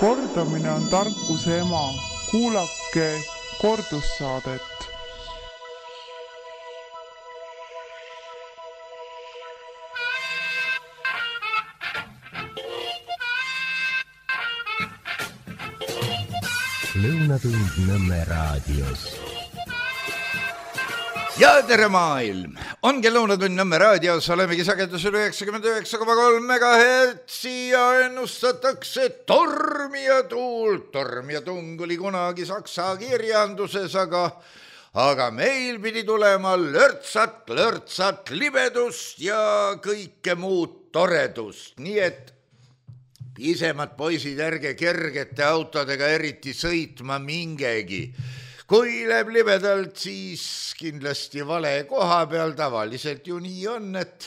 Kordamine on tarkuse ema. Kuulake kordussaadet. Lõunatund Nõmme raadios. Ja tere maailm! Ongi Lõunatund Nõmme raadios, olemegi sagedusel 99,3 MHz ja ennustatakse tormi ja tuult. Torm ja tung oli kunagi saksa kirjanduses, aga meil pidi tulema lörtsat, libedust ja kõike muud toredust. Nii et pisemad poisid, ärge kergete autodega eriti sõitma mingegi. Kui läheb libedalt, siis kindlasti vale koha peal. Tavaliselt ju nii on,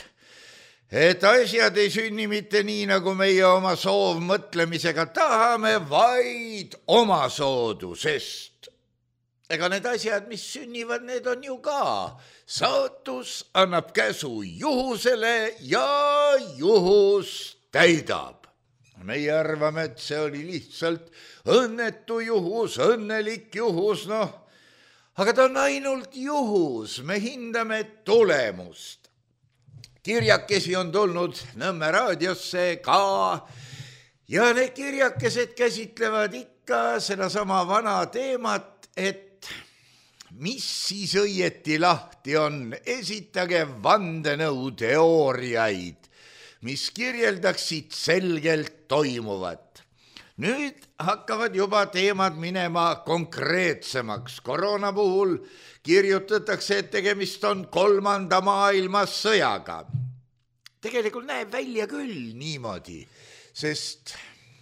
et asjad ei sünni mitte nii, nagu meie oma soovmõtlemisega tahame, vaid oma soodu, sest ega need asjad, mis sünnivad, need on ju ka. Saatus annab käsu juhusele ja juhus täidab. Meie arvame, et see oli lihtsalt õnnetu juhus, õnnelik juhus, aga ta on ainult juhus, me hindame tulemust. Kirjakesi on tulnud Nõmme raadiosse ka ja need kirjakesed käsitlevad ikka sedasama vana teemat, et mis siis õieti lahti on, esitage vandenõuteooriaid, mis kirjeldaksid selgelt toimuvat. Nüüd hakkavad juba teemad minema konkreetsemaks. Koroona puhul kirjutatakse, et tegemist on 3. maailmasõjaga. Tegelikult näeb välja küll niimoodi, sest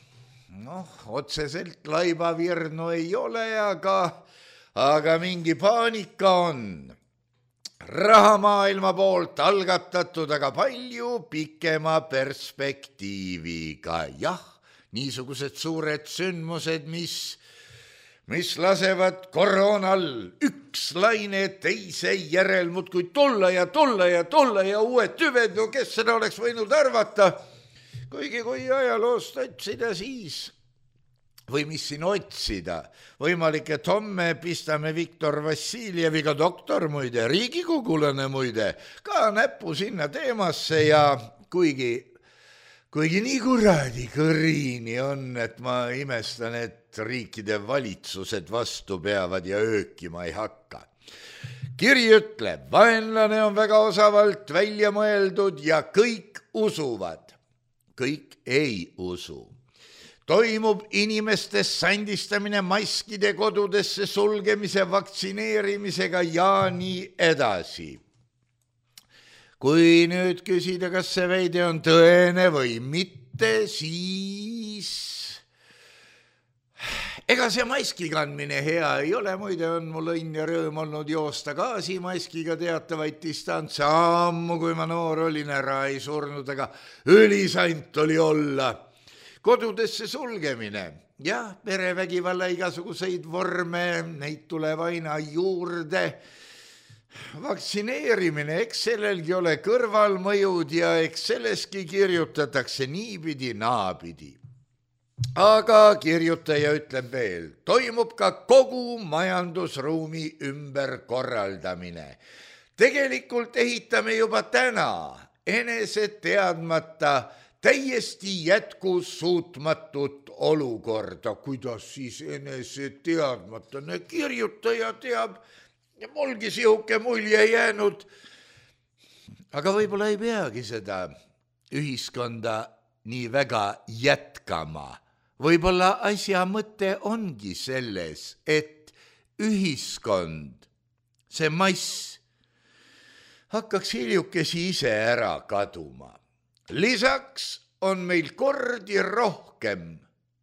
otseselt laibavirnu ei ole, aga mingi paanika on. Rahamaailma poolt algatatud, aga palju pikema perspektiiviga. Jah, niisugused suured sündmused, mis lasevad koroonal üks laine teise järel muudkui tulla ja uued tüved, kes seda oleks võinud arvata. Kuigi kui ajaloost otsida siis, või mis siin otsida, võimalik, et homme pistame Viktor Vassiljeviga, doktor muide, riigikogulane muide, ka näppu sinna teemasse ja kuigi nii kuradi kõrini on, et ma imestan, et riikide valitsused vastu peavad ja öökima ei hakka. Kiri ütleb, vaenlane on väga osavalt välja mõeldud ja kõik usuvad. Kõik ei usu. Toimub inimeste sandistamine maskide kodudesse sulgemise, vaktsineerimisega ja nii edasi. Kui nüüd küsida, kas see väide on tõene või mitte, siis ega see maski kandmine hea ei ole. Muide on mul õnn ja rõõm olnud joosta gaasimaskiga teatavaid distantse. Ammu, kui ma noor olin, ära ei surnud, aga ülisant oli olla. Kodudesse sulgemine ja perevägivalla igasuguseid vorme, neid tuleb aina juurde. Vaktsineerimine, eks sellelgi ole kõrvalmõjud ja eks selleski kirjutatakse niipidi, naapidi. Aga kirjutaja ütleb veel, toimub ka kogu majandusruumi ümberkorraldamine. Tegelikult ehitame juba täna enese teadmata täiesti jätkusuutmatut olukorda. Kuidas siis enese teadmata? Kirjutaja teab ja mulgi sihuke mulje jäänud. Aga võib-olla ei peagi seda ühiskonda nii väga jätkama. Võib-olla asja mõte ongi selles, et ühiskond, see mass, hakkaks hiljukesi ise ära kaduma. Lisaks on meil kordi rohkem,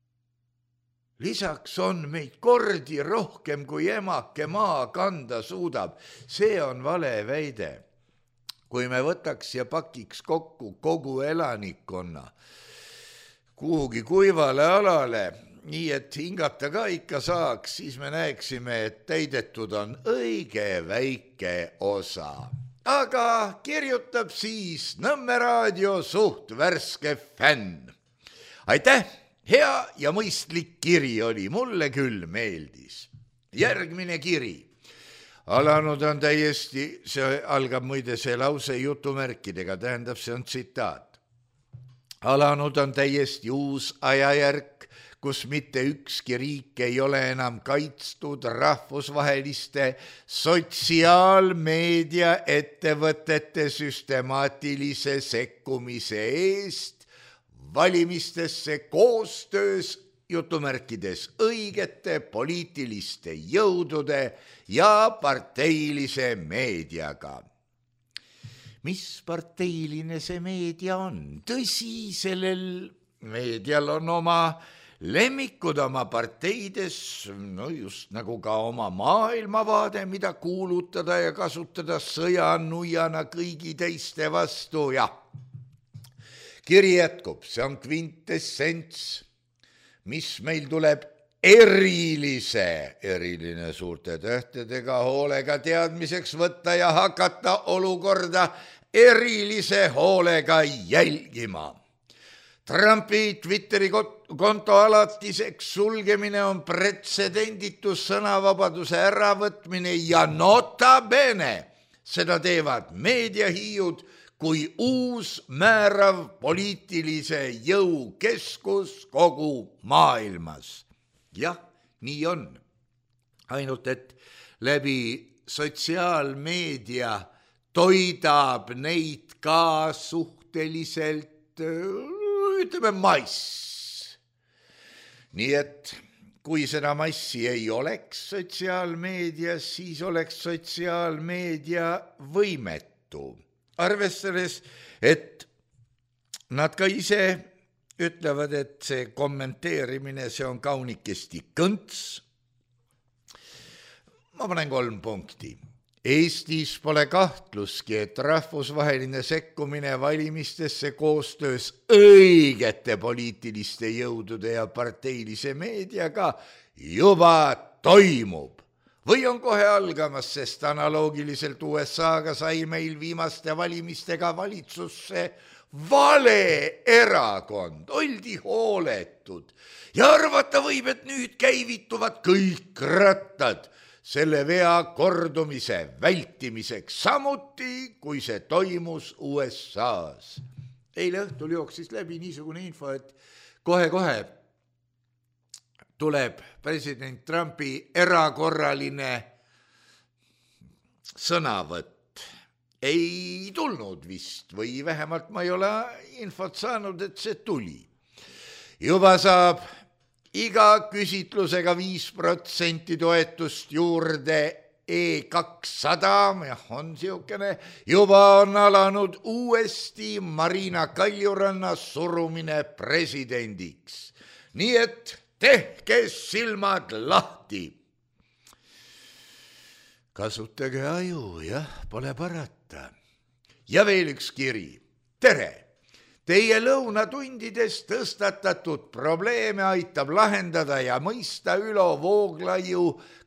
kui emake maa kanda suudab. See on vale väide. Kui me võtaks ja pakiks kokku kogu elanikkonna kuhugi kuivale alale, nii et hingata ka ikka saaks, siis me näeksime, et täidetud on õige väike osa. Aga kirjutab siis Nõmme raadio suht värske fänn. Aitäh, hea ja mõistlik kiri oli, mulle küll meeldis. Järgmine kiri. Alanud on täiesti, see algab muide see lause jutumärkidega, tähendab, see on tsitaat. Alanud on täiesti uus ajajärk, kus mitte ükski riik ei ole enam kaitstud rahvusvaheliste sotsiaalmeedia ettevõtete süstemaatilise sekkumise eest valimistesse koostöös jutumärkides õigete poliitiliste jõudude ja parteilise meediaga. Mis parteiline see meedia on? Tõsi, sellel meedial on oma lemmikud oma parteides, no just nagu ka oma maailmavaade, mida kuulutada ja kasutada sõjanuiana kõigi teiste vastu. Ja kiri jätkub, see on kvintessents, mis meil tuleb eriline suurte tähtedega hoolega teadmiseks võtta ja hakata olukorda erilise hoolega jälgima. Trumpi Twitteri konto alatiseks sulgemine on pretsedenditu sõnavabaduse äravõtmine ja nota bene, seda teevad meediahiiud kui uus määrav poliitilise jõu keskus kogu maailmas. Jah, nii on. Ainult, et läbi sotsiaalmeedia toidab neid ka suhteliselt, ütleme, mass. Nii et kui seda massi ei oleks sotsiaalmeedias, siis oleks sotsiaalmeedia võimetu. Arvestades, et nad ka ise ütlevad, et see kommenteerimine, see on kaunikesti kõnts. Ma panen 3 punkti. Eestis pole kahtluski, et rahvusvaheline sekkumine valimistesse koostöös õigete poliitiliste jõudude ja parteilise meediaga juba toimub. Või on kohe algamas, sest analoogiliselt USA-ga sai meil viimaste valimistega valitsusse vale erakond, oldi hooletud ja arvata võib, et nüüd käivituvad kõik rattad selle vea kordumise vältimiseks, samuti kui see toimus USA-s. Eile õhtul jooksis läbi niisugune info, et kohe-kohe tuleb president Trumpi erakorraline sõnavõtt. Ei tulnud vist või vähemalt ma ei ole infot saanud, et see tuli. Juba saab iga küsitlusega 5% toetust juurde E200, on siukene, juba on alanud uuesti Marina Kaljuranna surumine presidendiks. Nii et tehke silmad lahti. Kasutage aju, jah, pole parata. Ja veel üks kiri. Tere! Teie lõunatundides tõstatatud probleeme aitab lahendada ja mõista Ülo Vooglaiu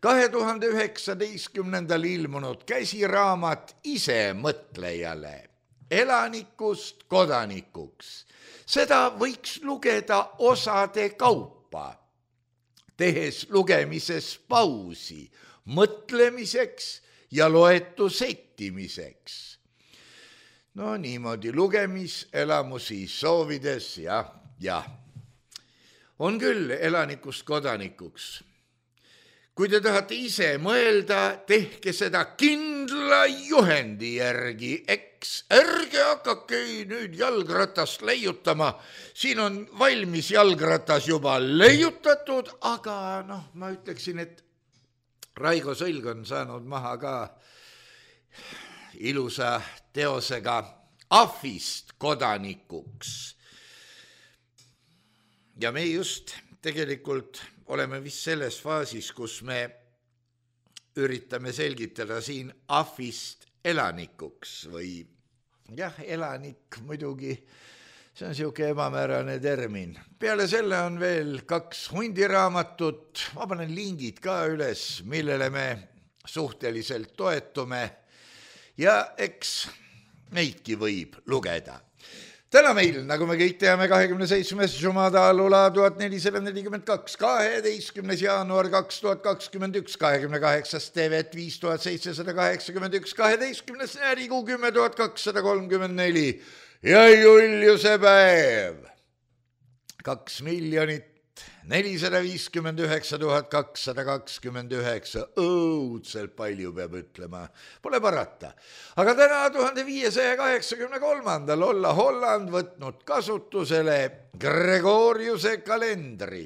2019. ilmunud käsiraamat Isemõtlejale. Elanikust kodanikuks. Seda võiks lugeda osade kaupa, tehes lugemises pausi, mõtlemiseks ja loetu settimiseks. No niimoodi lugemiselamusi soovides, ja. On küll elanikust kodanikuks. Kui te tahate ise mõelda, tehke seda kindla juhendi järgi, eks ärge hakake nüüd jalgratast leiutama. Siin on valmis jalgratas juba leiutatud, aga ma ütleksin, et Raigo Sõlg on saanud maha ka ilusa teosega ahvist kodanikuks. Ja me just tegelikult oleme vist selles faasis, kus me üritame selgitada siin ahvist elanikuks või elanik muidugi, see on siuke ebamäärane termin. Peale selle on veel 2 hundiraamatut, ma panen lingid ka üles, millele me suhteliselt toetume ja eks neidki võib lugeda. Täna meil, nagu me kõik teame, 27. Jumada Lula 1442, 12. jaanuar 2021, 28. tevet 5781, 12. närikuu 10234 ja Juliuse päev 2 459 229, õudselt palju peab ütlema, pole parata. Aga täna 1583. olla Holland võtnud kasutusele Gregoriuse kalendri.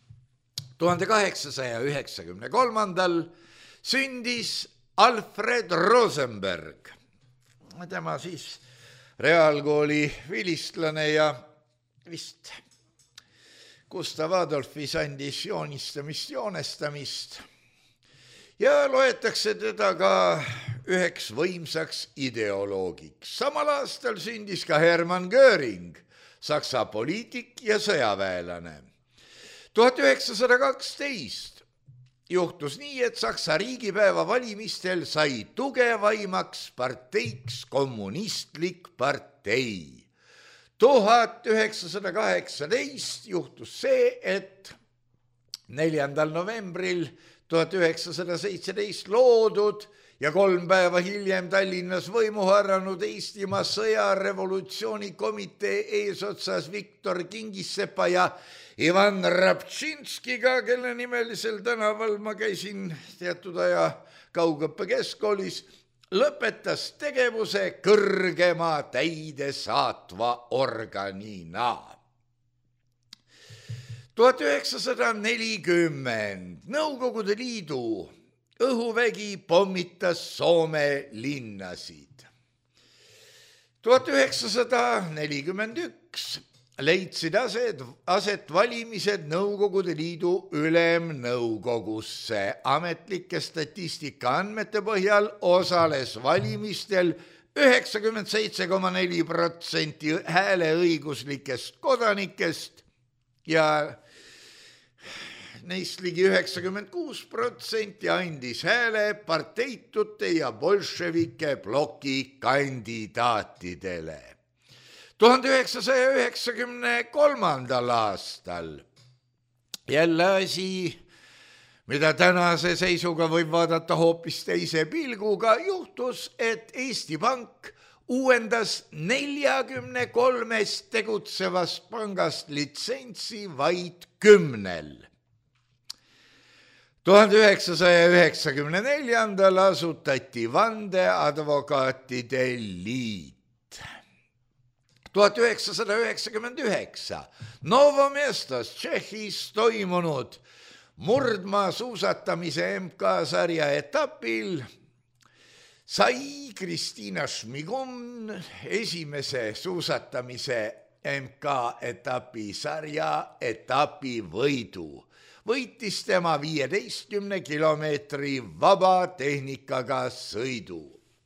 1893. sündis Alfred Rosenberg. Tema siis reaalkooli vilistlane ja vist Gustav Adolfis andis joonestamist ja loetakse teda ka üheks võimsaks ideoloogiks. Samal aastal sündis ka Hermann Göring, Saksa poliitik ja sõjaväelane. 1912 juhtus nii, et Saksa riigipäeva valimistel sai tugevaimaks parteiks kommunistlik partei. 1918 juhtus see, et 4. novembril 1917 loodud ja 3 päeva hiljem Tallinnas võimu harranud Eestimaa sõjarevolutsioonikomitee eesotsas Viktor Kingissepa ja Ivan Rabtšinskiga, kelle nimelisel tänaval ma käisin teatud aja kaugõppe keskkoolis, lõpetas tegevuse kõrgema täidesaatva organina. 1940 Nõukogude Liidu õhuvägi pommitas Soome linnasid. 1941 leidsid aset valimised Nõukogude Liidu ülemnõukogusse. Ametlike statistikaandmete põhjal osales valimistel 97,4% hääleõiguslikest kodanikest ja neist ligi 96% andis hääle parteitute ja bolševike ploki kandidaatidele. 1993. aastal jälle asi, mida tänase seisuga võib vaadata hoopis teise pilguga, juhtus, et Eesti Pank uuendas 43 tegutsevast pangast litsentsi vaid 10. 1994. asutati vandeadvokaatide liit. 1999 Novomestos Tšehhis toimunud murdmaa suusatamise MK-sarja etapil sai Kristiina Šmigun esimese suusatamise MK-etapi sarja etapi võidu. Võitis tema 15 kilomeetri vaba tehnikaga sõidu.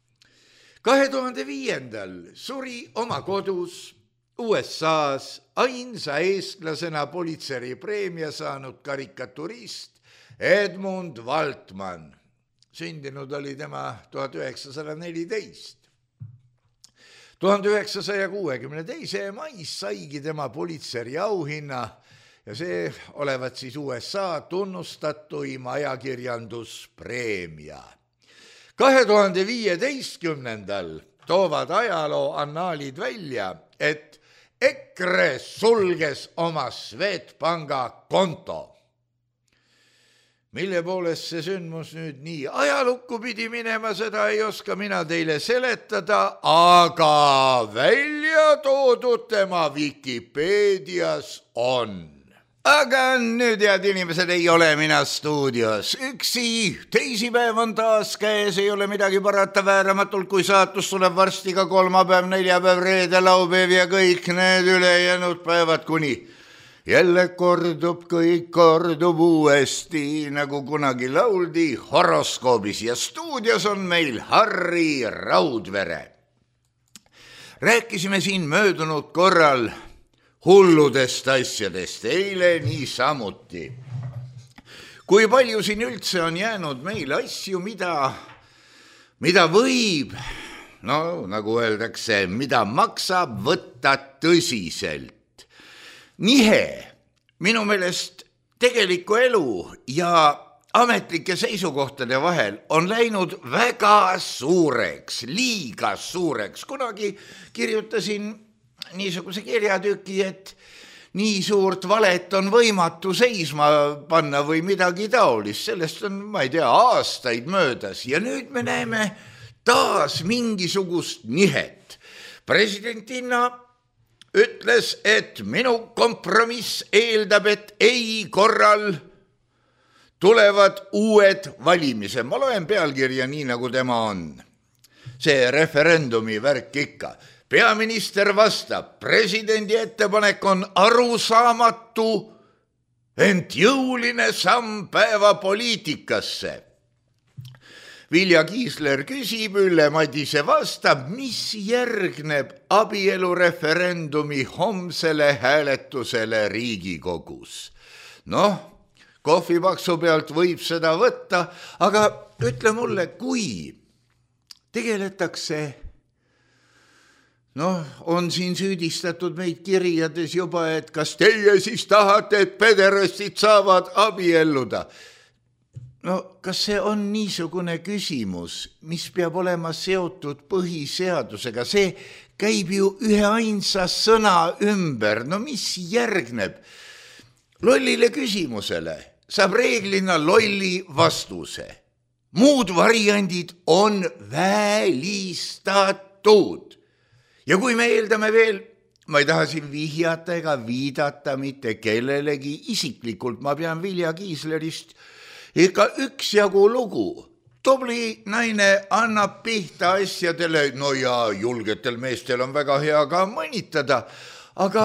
2005. suri oma kodus USA's ainsa eestlasena Pulitzeri preemia saanud karikaturist Edmund Waltman. Sündinud oli tema 1914. 1962. mais saigi tema Pulitzeri auhinna ja see olevat siis USA tunnustatuim ajakirjanduspreemia. 2015. toovad ajaloo annaalid välja, et EKRE sulges oma Swedbanka konto. Mille poolest see sündmus nüüd nii ajalukku pidi minema, seda ei oska mina teile seletada, aga välja toodud tema Vikipeedias on. Aga nüüd, head inimesed, ei ole mina stuudios üksi, teisipäev on taas käes, ei ole midagi parata, vääramatult kui saatus tuleb varsti ka kolmapäev, neljapäev, reede, laupäev ja kõik need ülejäänud päevad kuni jälle kõik kordub uuesti, nagu kunagi lauldi horoskoobis ja stuudios on meil Harri Raudvere. Rääkisime siin möödunud korral hulludest asjadest, eile niisamuti. Kui palju siin üldse on jäänud meil asju, mida võib, no nagu öeldakse, mida maksab võtta võtta tõsiselt. Nihe minu meelest tegeliku elu ja ametlike seisukohtade vahel on läinud väga suureks, liiga suureks. Kunagi kirjutasin niisuguse kirjatüki, et nii suurt valet on võimatu seisma panna või midagi taolist. Sellest on, ma ei tea, aastaid möödas ja nüüd me näeme taas mingisugust nihet. Presidentina ütles, et minu kompromiss eeldab, et ei korral tulevad uued valimised. Ma loen pealkirja nii, nagu tema on. See referendumi värk ikka. Peaminister vastab, presidendi ettepanek on arusaamatu, ent jõuline samm päevapoliitikasse. Vilja Kiisler küsib, Ülle Madise vastab, mis järgneb abielureferendumi homsele hääletusele Riigikogus. Noh, kohvipaksu pealt võib seda võtta, aga ütle mulle, kui tegeletakse, on siin süüdistatud meid kirjades juba, et kas teie siis tahate, et pederastid saavad abielluda? Kas see on niisugune küsimus, mis peab olema seotud põhiseadusega? See käib ju ühe ainsa sõna ümber. Mis järgneb? Lollile küsimusele saab reeglina lolli vastuse. Muud variandid on välistatud. Ja kui me eeldame veel, ma ei taha siin vihjata ega viidata mitte kellelegi isiklikult, ma pean Vilja Kiislerist ikka üksjagu lugu. Tubli naine annab pihta asjadele, ja julgetel meestel on väga hea ka mõnitada, aga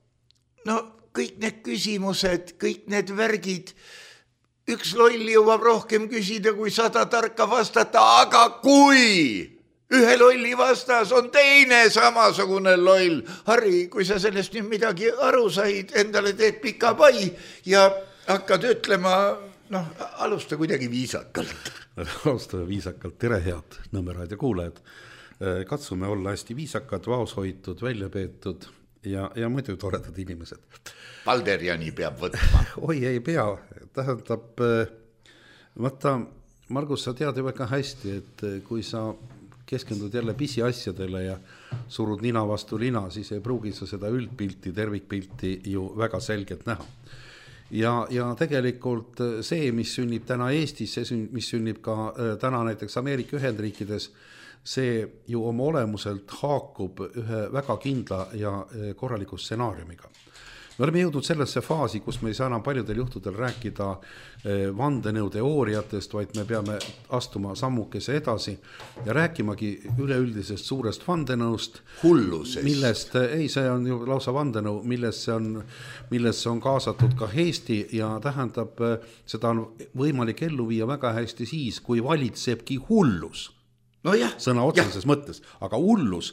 kõik need küsimused, kõik need värgid, üks loll jõuab rohkem küsida kui 100 tarka vastata, aga kui ühe lolli vastas on teine samasugune loll. Harri, kui sa sellest nüüd midagi aru said, endale teed pika pai ja hakkad ütlema, alusta kuidagi viisakalt. Alustame viisakalt. Tere head Nõmme raadio kuulajad. Katsume olla hästi viisakad, vaoshoitud, välja peetud ja muidu toredad inimesed. Valderjani peab võtma. Oi, ei pea. Tähendab, vaata, Margus, sa tead ju väga hästi, et kui sa keskendud jälle pisiasjadele ja surud nina vastu lina, siis ei pruugi sa seda üldpilti, tervikpilti ju väga selgelt näha. Ja tegelikult see, mis sünnib täna Eestis, see, mis sünnib ka täna näiteks Ameerika Ühendriikides, see ju oma olemuselt haakub ühe väga kindla ja korraliku stsenaariumiga. Me oleme jõudnud sellesse faasi, kus me ei saa enam paljudel juhtudel rääkida vandenõuteooriatest, vaid me peame astuma sammukese edasi ja rääkimagi üleüldisest suurest vandenõust. Hullusest. Millest, ei, see on ju lausa vandenõu, millesse on kaasatud ka Eesti ja tähendab, seda on võimalik ellu viia väga hästi siis, kui valitsebki hullus. Sõna otseses mõttes, aga hullus,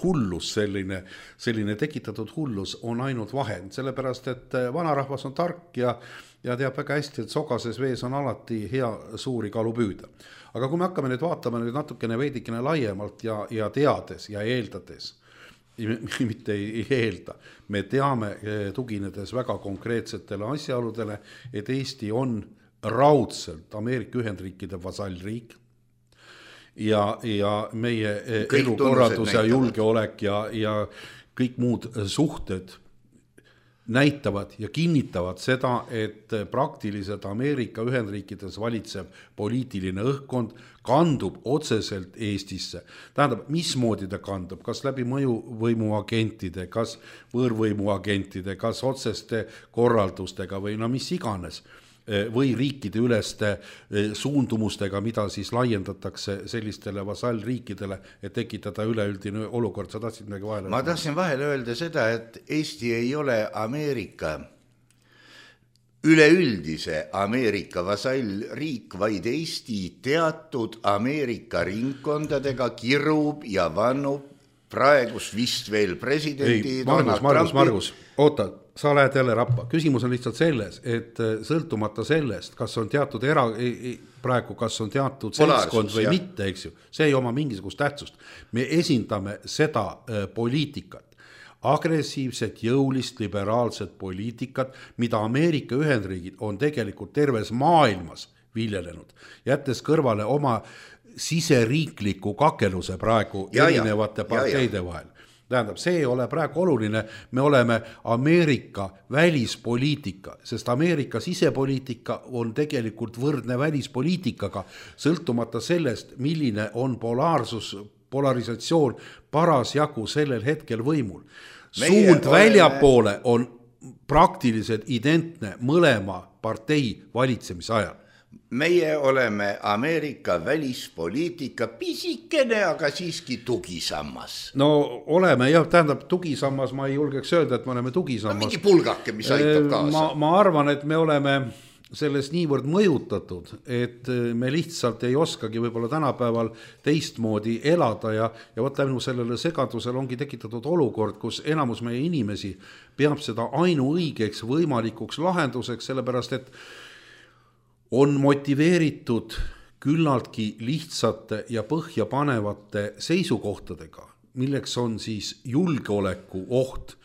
selline tekitatud hullus on ainult vahend, sellepärast, et vanarahvas on tark ja teab väga hästi, et sogases vees on alati hea suuri kalu püüda. Aga kui me hakkame nüüd vaatama nüüd natukene veidikene laiemalt ja teades ja eeldades, mitte ei eelda, me teame tuginedes väga konkreetsetele asjaoludele, et Eesti on raudselt Ameerika Ühendriikide vasallriik, ja meie elukorraldus ja julgeolek ja kõik muud suhted näitavad ja kinnitavad seda, et praktiliselt Ameerika Ühendriikides valitsev poliitiline õhkkond kandub otseselt Eestisse. Tähendab, mismoodi ta kandub, kas läbi mõjuvõimuagentide, kas võõrvõimuagentide, kas otseste korraldustega või mis iganes, või riikide üleste suundumustega, mida siis laiendatakse sellistele vasallriikidele, et tekitada üleüldine olukord. Sa tahtsid midagi vahele? Ma tahtsin vahele öelda seda, et Eesti ei ole Ameerika, üleüldise Ameerika vasallriik, vaid Eesti teatud Ameerika ringkondadega kirub ja vannub praegus vist veel presidendi. Ei, Margus, oota, sa lähed jälle rappa. Küsimus on lihtsalt selles, et sõltumata sellest, kas on teatud praegu, kas on teatud seltskond või mitte, eks ju, see ei oma mingisugust tähtsust. Me esindame seda poliitikat. agressiivset, jõulist, liberaalset poliitikat, mida Ameerika Ühendriigid on tegelikult terves maailmas viljelenud, jättes kõrvale oma siseriikliku kakeluse praegu erinevate parteide vahel. Tähendab, see ei ole praegu oluline, me oleme Ameerika välispoliitika, sest Ameerika sisepoliitika on tegelikult võrdne välispoliitikaga, sõltumata sellest, milline on polarisatsioon parasjagu sellel hetkel võimul. Suund väljapoole on praktiliselt identne mõlema partei valitsemise ajal. Meie oleme Ameerika välispoliitika pisikene, aga siiski tugisammas. No oleme, jah, tähendab tugisammas, ma ei julgeks öelda, et me oleme tugisammas. No mingi pulgake, mis aitab kaasa. Ma arvan, et me oleme sellest niivõrd mõjutatud, et me lihtsalt ei oskagi võib-olla tänapäeval teistmoodi elada ja võtta minu sellele segadusele ongi tekitatud olukord, kus enamus meie inimesi peab seda ainuõigeks võimalikuks lahenduseks, sellepärast et on motiveeritud küllaltki lihtsate ja põhjapanevate seisukohtadega, milleks on siis julgeoleku oht,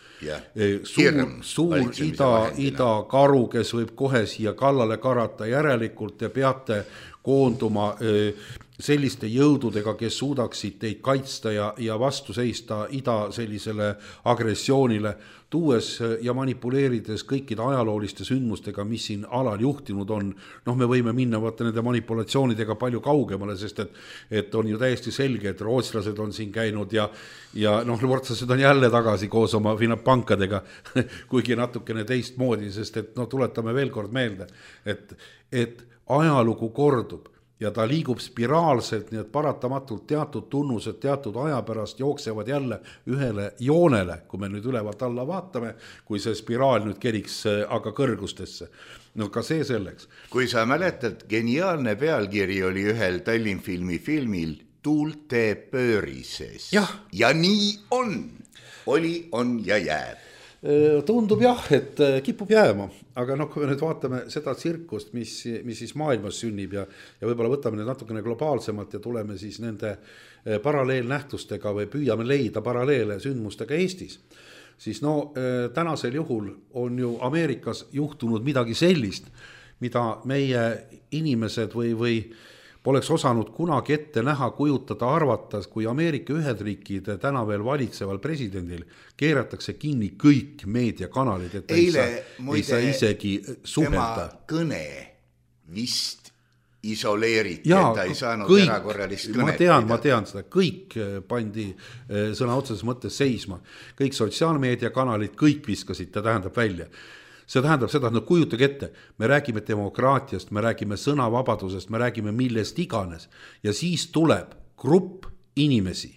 suur ida karu, kes võib kohe siia kallale karata, järelikult te peate koonduma selliste jõududega, kes suudaksid teid kaitsta ja vastu seista ida sellisele agressioonile, tuues ja manipuleerides kõikide ajalooliste sündmustega, mis siin alal juhtinud on. Noh, me võime minna vaata nende manipulatsioonidega palju kaugemale, sest et on ju täiesti selge, et rootslased on siin käinud ja rootslased on jälle tagasi koos oma pankadega, kuigi natukene teistmoodi, sest et tuletame veel kord meelde, et ajalugu kordub ja ta liigub spiraalselt, nii et paratamatult teatud tunnused teatud aja pärast jooksevad jälle ühele joonele, kui me nüüd ülevalt alla vaatame, kui see spiraal nüüd keriks aga kõrgustesse. No ka see selleks. Kui sa mäletad, geniaalne pealkiri oli ühel Tallinn filmil Tuulte pöörises. Ja nii oli, on ja jääb. Tundub jah, et kipub jääma, aga kui me nüüd vaatame seda tsirkust, mis siis maailmas sünnib ja võib-olla võtame need natukene globaalsemalt ja tuleme siis nende paralleelnähtustega või püüame leida paralleele sündmustega Eestis, siis tänasel juhul on ju Ameerikas juhtunud midagi sellist, mida meie inimesed või poleks osanud kunagi ette näha, kujutada, arvatas, kui Ameerika Ühendriikide täna veel valitseval presidendil keeratakse kinni kõik meediakanalid, et ei saa isegi suhelda. Tema kõne vist isoleeriti, et ta ei saanud erakorralist kõnet. Ma tean seda, kõik pandi sõna otseses mõttes seisma. Kõik sotsiaalmeediakanalid, kõik viskasid, ta tähendab välja. See tähendab seda, et kujutage ette, me räägime demokraatiast, me räägime sõnavabadusest, me räägime millest iganes ja siis tuleb grupp inimesi,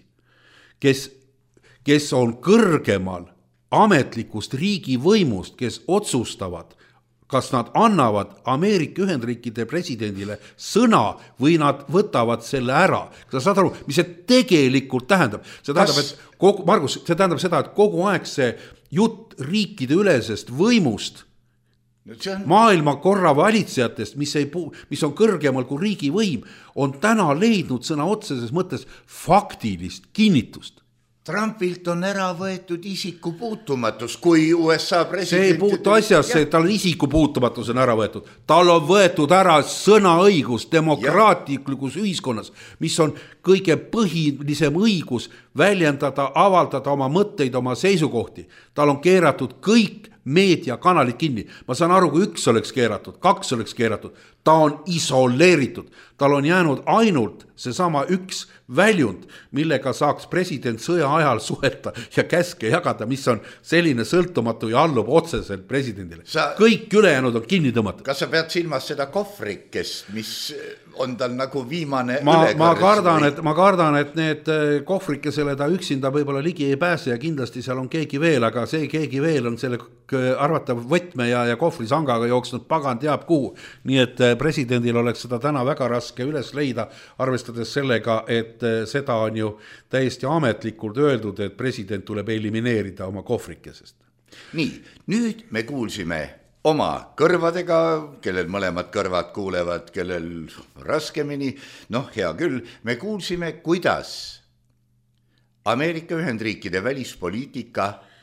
kes on kõrgemal ametlikust riigivõimust, kes otsustavad, kas nad annavad Ameerika Ühendriikide presidendile sõna või nad võtavad selle ära. Sa saad aru, mis see tegelikult tähendab? See tähendab, Margus, see tähendab seda, et kogu aeg see jutt riikide ülesest võimust, maailma korra valitsejatest, mis on kõrgemal kui riigivõim, on täna leidnud sõna otseses mõttes faktilist kinnitust. Trumpilt on ära võetud isikupuutumatus, kui USA president... See ei puutu asjasse, tal isikupuutumatus on ära võetud. Tal on võetud ära sõnaõigus demokraatlikus ühiskonnas, mis on kõige põhilisem õigus väljendada, avaldada oma mõtteid, oma seisukohti. Tal on keeratud kõik meediakanalid kinni. Ma saan aru, kui üks oleks keeratud, kaks oleks keeratud, ta on isoleeritud. Tal on jäänud ainult seesama üks väljund, millega saaks president sõja ajal suhelda ja käske jagada, mis on selline sõltumatu ja allub otseselt presidendile. Kõik ülejäänud on kinni tõmmatud. Kas sa pead silmas seda kohvrikest, mis on tal nagu viimane ma kardan, et need kohvrikesele ta üksinda võib-olla ligi ei pääse ja kindlasti seal on keegi veel, aga see keegi veel on selle arvatav võtme ja kohvrisangaga jooksnud pagan teab kuhu. Nii et presidendil oleks seda täna väga raske üles leida, arvestades sellega, et seda on ju täiesti ametlikult öeldud, et president tuleb elimineerida oma kohvrikesest. Nii, nüüd me kuulsime oma kõrvadega, kellel mõlemad kõrvad kuulevad, kellel raskemini, hea küll, me kuulsime, kuidas Ameerika Ühendriikide välispoliitika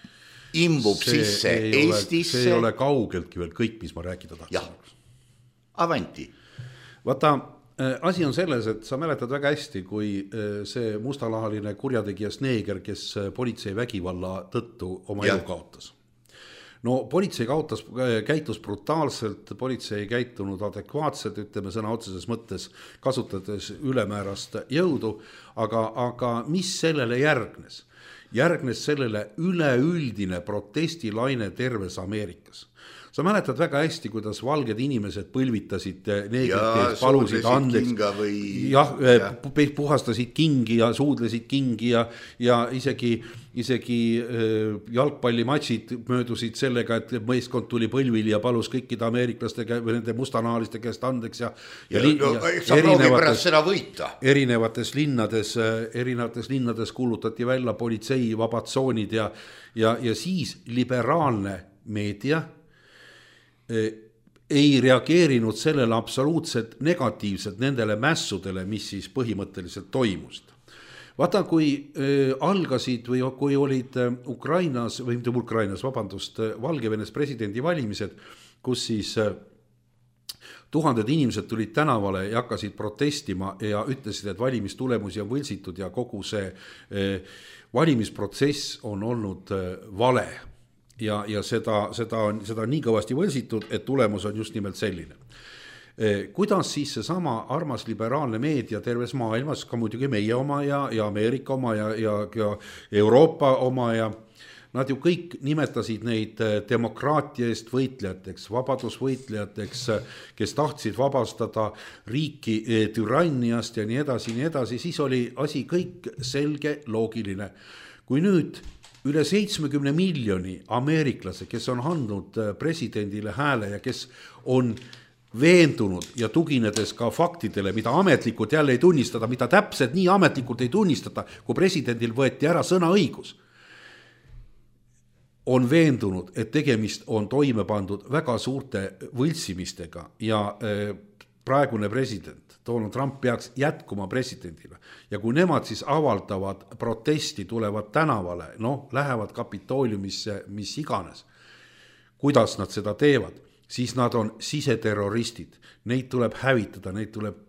imbub sisse Eestisse. See ei ole kaugeltki veel kõik, mis ma rääkida tahtsin. Jah, avanti. Vaata, asi on selles, et sa mäletad väga hästi, kui see mustalahaline kurjategija Sneeger, kes politsei vägivalla tõttu oma elu kaotas. No politsei käitus brutaalselt, politsei ei käitunud adekvaatselt, ütleme sõna otseses mõttes, kasutades ülemäärast jõudu, aga mis sellele järgnes? Järgnes sellele üleüldine protestilaine terves Ameerikas. Sa mäletad väga hästi, kuidas valged inimesed põlvitasid neegriteed, palusid andeks, puhastasid kingi ja suudlesid kingi ja isegi jalgpallimatsid möödusid sellega, et meeskond tuli põlvili ja palus kõikide ameeriklaste või nende mustanahaliste käest andeks ja erinevates linnades kuulutati välja politsei vabad tsoonid ja siis liberaalne meedia ei reageerinud sellele absoluutselt negatiivselt nendele mässudele, mis siis põhimõtteliselt toimusid. Vaata, kui algasid või kui olid Valgevenes presidendi valimised, kus siis tuhanded inimesed tulid tänavale ja hakkasid protestima ja ütlesid, et valimistulemusi on võltsitud ja kogu see valimisprotsess on olnud vale. Ja seda on nii kõvasti võlsitud, et tulemus on just nimelt selline. Kuidas siis see sama armas liberaalne meedia terves maailmas, ka muidugi meie oma ja Ameerika oma ja Euroopa oma ja nad ju kõik nimetasid neid demokraatia eest võitlejateks, vabadusvõitlejateks, kes tahtsid vabastada riiki türanniast ja nii edasi, siis oli asi kõik selge, loogiline. Kui nüüd üle 70 miljoni ameeriklase, kes on andnud presidendile hääle ja kes on veendunud ja tuginedes ka faktidele, mida ametlikult jälle ei tunnistada, mida täpselt nii ametlikult ei tunnistata, kui presidendil võeti ära sõnaõigus, on veendunud, et tegemist on toime pandud väga suurte võltsimistega ja praegune president Donald Trump peaks jätkuma presidendile ja kui nemad siis avaldavad protesti, tulevad tänavale, lähevad Kapitooliumisse, mis iganes, kuidas nad seda teevad, siis nad on siseterroristid, neid tuleb hävitada, neid tuleb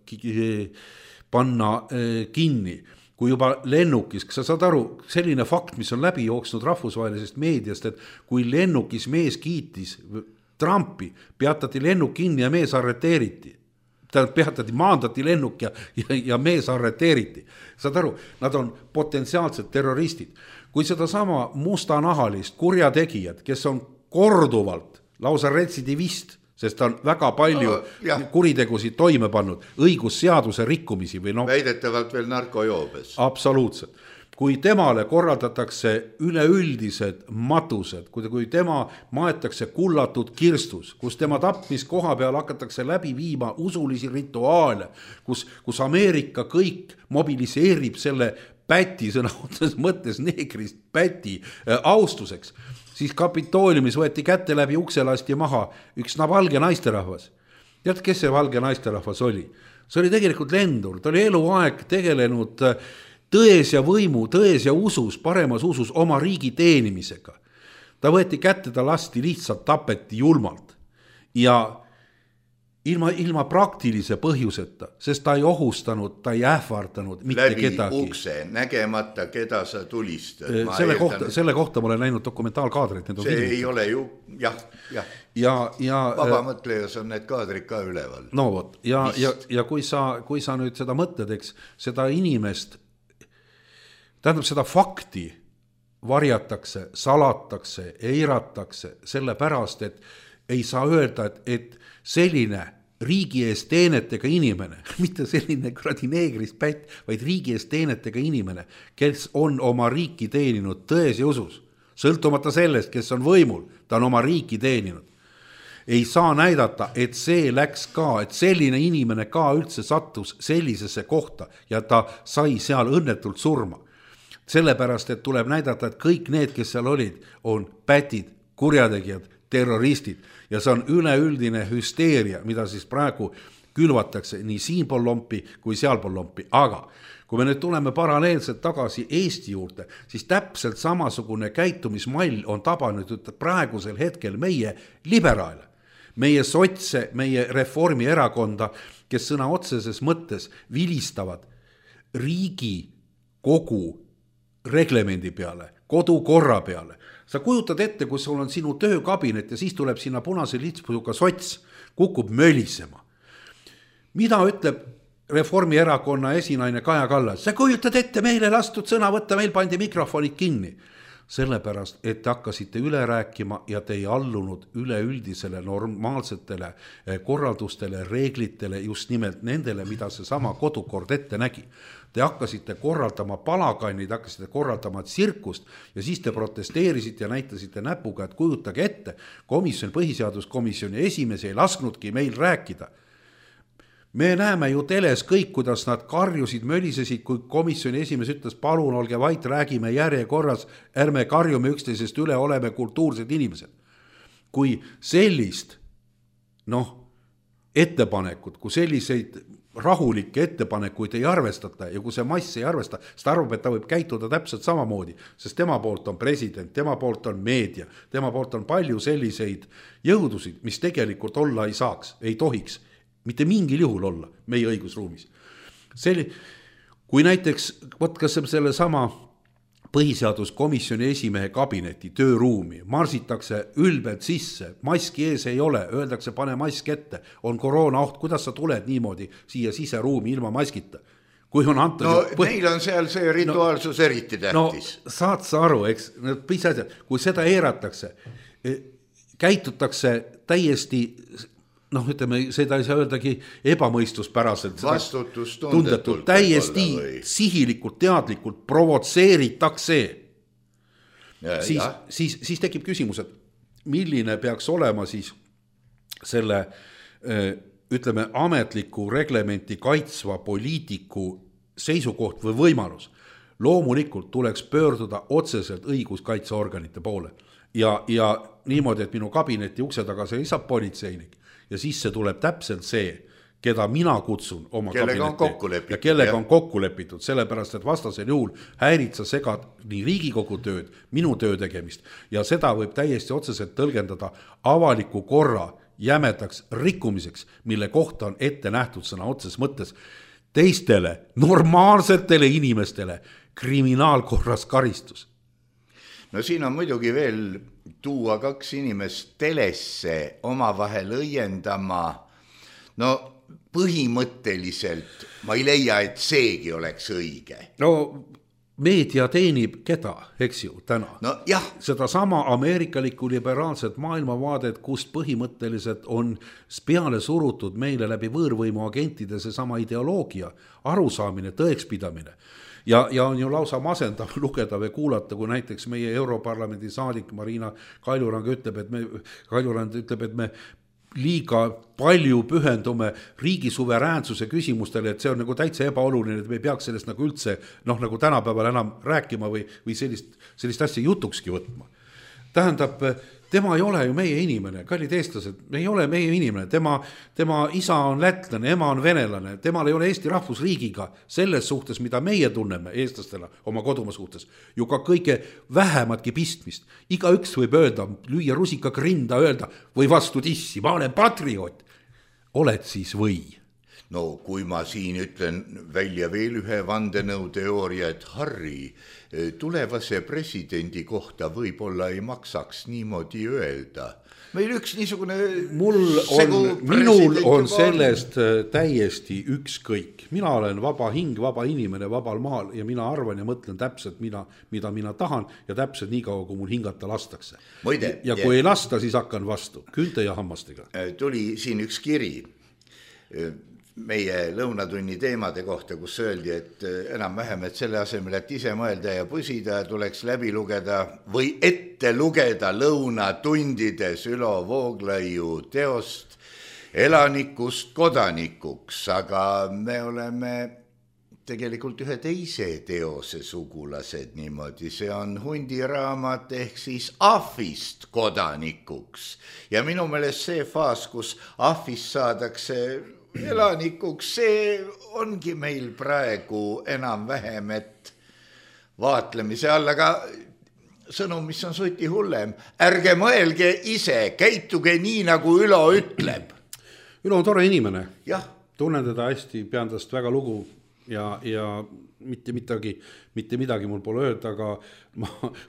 panna kinni. Kui juba lennukis, sa saad aru, selline fakt, mis on läbi jooksnud rahvusvahelisest meediast, et kui lennukis mees kiitis Trumpi, peatati lennuk kinni ja mees arreteeriti. Peatati, maandati lennuk ja mees arreteeriti. Saad aru, nad on potentsiaalsed terroristid. Kui seda sama mustanahalist kurjategijad, kes on korduvalt lausa retsidivist, sest ta on väga palju kuritegusid toime pannud, õigusseaduse rikkumisi või väidetavalt veel narkojoobes. Absoluutselt. Kui temale korraldatakse üleüldised matused, kui tema maetakse kullatud kirstus, kus tema tapmiskoha peal hakatakse läbi viima usulisi rituaale, kus Ameerika kõik mobiliseerib selle päti, sõna otseses mõttes neegrist päti austuseks, siis Kapitooliumis võeti kätte läbi ukse lasti maha üks valge naisterahvas. Tead, kes see valge naisterahvas oli? See oli tegelikult lendur, ta oli eluaeg tegelenud tões ja võimu, tões ja usus, paremas usus oma riigi teenimisega. Ta võeti kätte, ta lasti lihtsalt tapeti julmalt ja ilma praktilise põhjuseta, sest ta ei ohustanud, ta ei ähvardanud mitte läbi kedagi. Läbi ukse, nägemata, keda sa tulistad. Selle kohta ma olen näinud dokumentaalkaadrit. See ei ole ju, jah. Vabamõtlejas on need kaadrid ka üleval. No vot, ja kui sa nüüd seda mõtled, eks, seda inimest, tähendab, seda fakti varjatakse, salatakse, eiratakse sellepärast, et ei saa öelda, et selline riigi ees teenetega inimene, mitte selline kuradi neegrist pätt, vaid riigi ees teenetega inimene, kes on oma riiki teeninud tões ja usus, sõltumata sellest, kes on võimul, ta on oma riiki teeninud. Ei saa näidata, et see läks ka, et selline inimene ka üldse sattus sellisesse kohta ja ta sai seal õnnetult surma. Sellepärast, et tuleb näidata, et kõik need, kes seal olid, on pätid, kurjategijad, terroristid ja see on üleüldine hüsteeria, mida siis praegu külvatakse nii siinpool lompi kui sealpool lompi, aga kui me nüüd tuleme paralleelselt tagasi Eesti juurde, siis täpselt samasugune käitumismall on tabanud praegusel hetkel meie liberaale, meie sotse, meie Reformierakonda, kes sõna otseses mõttes vilistavad riigi kogu reglemendi peale, kodukorra peale. Sa kujutad ette, kui sul on sinu töökabinet ja siis tuleb sinna punase litspuga sots, kukub mölisema. Mida ütleb Reformierakonna esinaine Kaja Kallas? Sa kujutad ette, meile lastud sõna võtta, meil pandi mikrofonid kinni. Sellepärast, et te hakkasite üle rääkima ja te ei allunud üleüldisele normaalsetele korraldustele, reeglitele, just nimelt nendele, mida see sama kodukord ette nägi. Te hakkasite korraldama palakannid, hakkasite korraldama tsirkust ja siis te protesteerisite ja näitasite näpuga, et kujutage ette, põhiseaduskomisjoni esimees ei lasknudki meil rääkida. Me näeme ju teles kõik, kuidas nad karjusid, mölisesid, kui komisjoni esimees ütles, palun olge vait, räägime järjekorras, ärme karjume üksteisest üle, oleme kultuursed inimesed. Kui sellist ettepanekut, kui selliseid rahulikke ettepanekuid ei arvestata ja kui see mass ei arvesta, siis ta arvab, et ta võib käituda täpselt samamoodi, sest tema poolt on president, tema poolt on meedia, tema poolt on palju selliseid jõudusid, mis tegelikult olla ei saaks, ei tohiks. Mitte mingil juhul olla meie õigusruumis. Kui näiteks, kas selle sama põhiseaduskomisjoni esimehe kabineti tööruumi marsitakse ülbelt sisse, maski ees ei ole, öeldakse pane mask ette, on koroonaoht, kuidas sa tuled niimoodi siia siseruumi ilma maskita? Kui on antud meil on seal see rituaalsus eriti tähtis. Saad sa aru, eks, kui seda eeratakse, käitutakse täiesti ütleme, seda ei saa öeldagi ebamõistuspäraselt. Vastutustundetult. Täiesti sihilikult, teadlikult provotseeritakse. Siis tekib küsimus, et milline peaks olema siis selle, ütleme, ametliku reglementi kaitsva poliitiku seisukoht või võimalus. Loomulikult tuleks pöörduda otseselt õiguskaitseorganite poole ja niimoodi, et minu kabineti ukse taga seisab politseinik. Ja siis see tuleb täpselt see, keda mina kutsun oma kabinetti ja kellega on kokku lepitud, sellepärast, et vastasel juhul häirid sa segad nii Riigikogu tööd, minu töö tegemist ja seda võib täiesti otseselt tõlgendada avaliku korra jämedaks rikkumiseks, mille kohta on ette nähtud sõna otses mõttes teistele normaalsetele inimestele kriminaalkorras karistus. No siin on muidugi veel tuua 2 inimest telesse omavahel õiendama. No põhimõtteliselt ma ei leia, et seegi oleks õige. No meedia teenib keda, eks ju, täna. No jah. Seda sama ameerikalikku liberaalset maailmavaadet, kust põhimõtteliselt on peale surutud meile läbi võõrvõimu agentide see sama ideoloogia, arusaamine, tõekspidamine. Ja on ju lausa masendav lugeda või kuulata, kui näiteks meie Europarlamendi saadik Marina Kaljurand ütleb, et me liiga palju pühendume riigi suveräänsuse küsimustele, et see on nagu täitsa ebaoluline, et me ei peaks sellest nagu üldse nagu tänapäeval enam rääkima või sellist asja jutukski võtma. Tähendab, tema ei ole ju meie inimene, kallid eestlased, ei ole meie inimene, tema isa on lätlane, ema on venelane, temal ei ole Eesti rahvusriigiga selles suhtes, mida meie tunneme eestlastena oma kodumaa suhtes, ju ka kõige vähematki pistmist. Igaüks võib öelda, lüüa rusikaga rinda, öelda või vastu tissi, ma olen patrioot. Oled siis või? No kui ma siin ütlen välja veel ühe vandenõuteooria, et Harri tulevase presidendi kohta võib-olla ei maksaks niimoodi öelda. Meil üks niisugune... Minul on sellest täiesti ükskõik. Mina olen vaba hing, vaba inimene vabal maal ja mina arvan ja mõtlen täpselt, mida mina tahan ja täpselt nii kaua, kui mul hingata lastakse. Moide, ja kui ei lasta, siis hakkan vastu, küünte ja hammastega. Tuli siin üks kiri meie lõunatunni teemade kohta, kus öeldi, et enam-vähem, et selle asemel, et ise mõelda ja pusida, tuleks läbi lugeda või ette lugeda lõunatundides Ülo Vooglaiu teost Elanikust kodanikuks, aga me oleme tegelikult ühe teise teose sugulased niimoodi, see on hundiraamat ehk siis ahvist kodanikuks ja minu meelest see faas, kus ahvist saadakse elanikuks, see ongi meil praegu enam-vähem, et vaatlemise all, aga sõnum, mis on suti hullem, ärge mõelge ise, käituge nii, nagu Ülo ütleb. Ülo on tore inimene, jah, tunnen teda hästi, pean tast väga lugu ja mitte midagi mul pole öelda, aga ma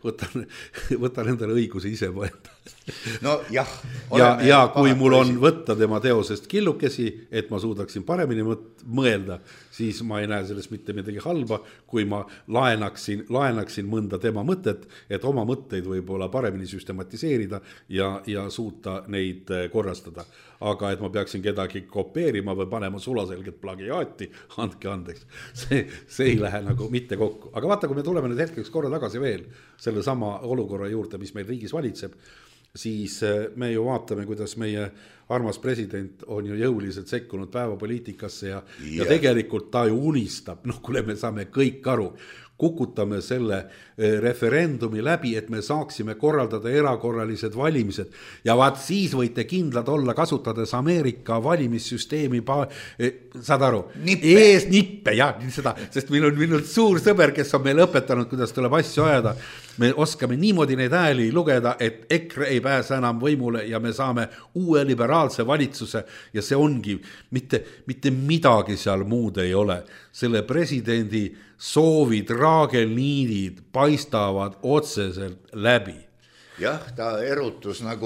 võtan endale õiguse ise mõelda. No jah. Ja kui mul on võtta tema teosest killukesi, et ma suudaksin paremini mõelda, siis ma ei näe sellest mitte midagi halba, kui ma laenaksin mõnda tema mõtet, et oma mõtteid võib-olla paremini süstematiseerida ja suuta neid korrastada. Aga et ma peaksin kedagi kopeerima või panema sulaselget plagiaati, andke andeks. See ei lähe nagu mitte kokku. Aga vaata, kui me tuleme nüüd hetkeks korra tagasi veel selle sama olukorra juurde, mis meil riigis valitseb, siis me ju vaatame, kuidas meie armas president on ju jõuliselt sekkunud päevapoliitikasse ja tegelikult ta ju unistab, kuule me saame kõik aru, kukutame selle referendumi läbi, et me saaksime korraldada erakorralised valimised ja vaat siis võite kindlad olla, kasutades Ameerika valimissüsteemi, saad aru? Nippe, jah, seda, sest meil on suur sõber, kes on meile õpetanud, kuidas tuleb asju ajada. Me oskame niimoodi neid hääli lugeda, et EKRE ei pääse enam võimule ja me saame uue liberaalse valitsuse ja see ongi, mitte midagi seal muud ei ole. Selle presidendi soovid, raagelniidid paistavad otseselt läbi. Jah, ta erutus nagu...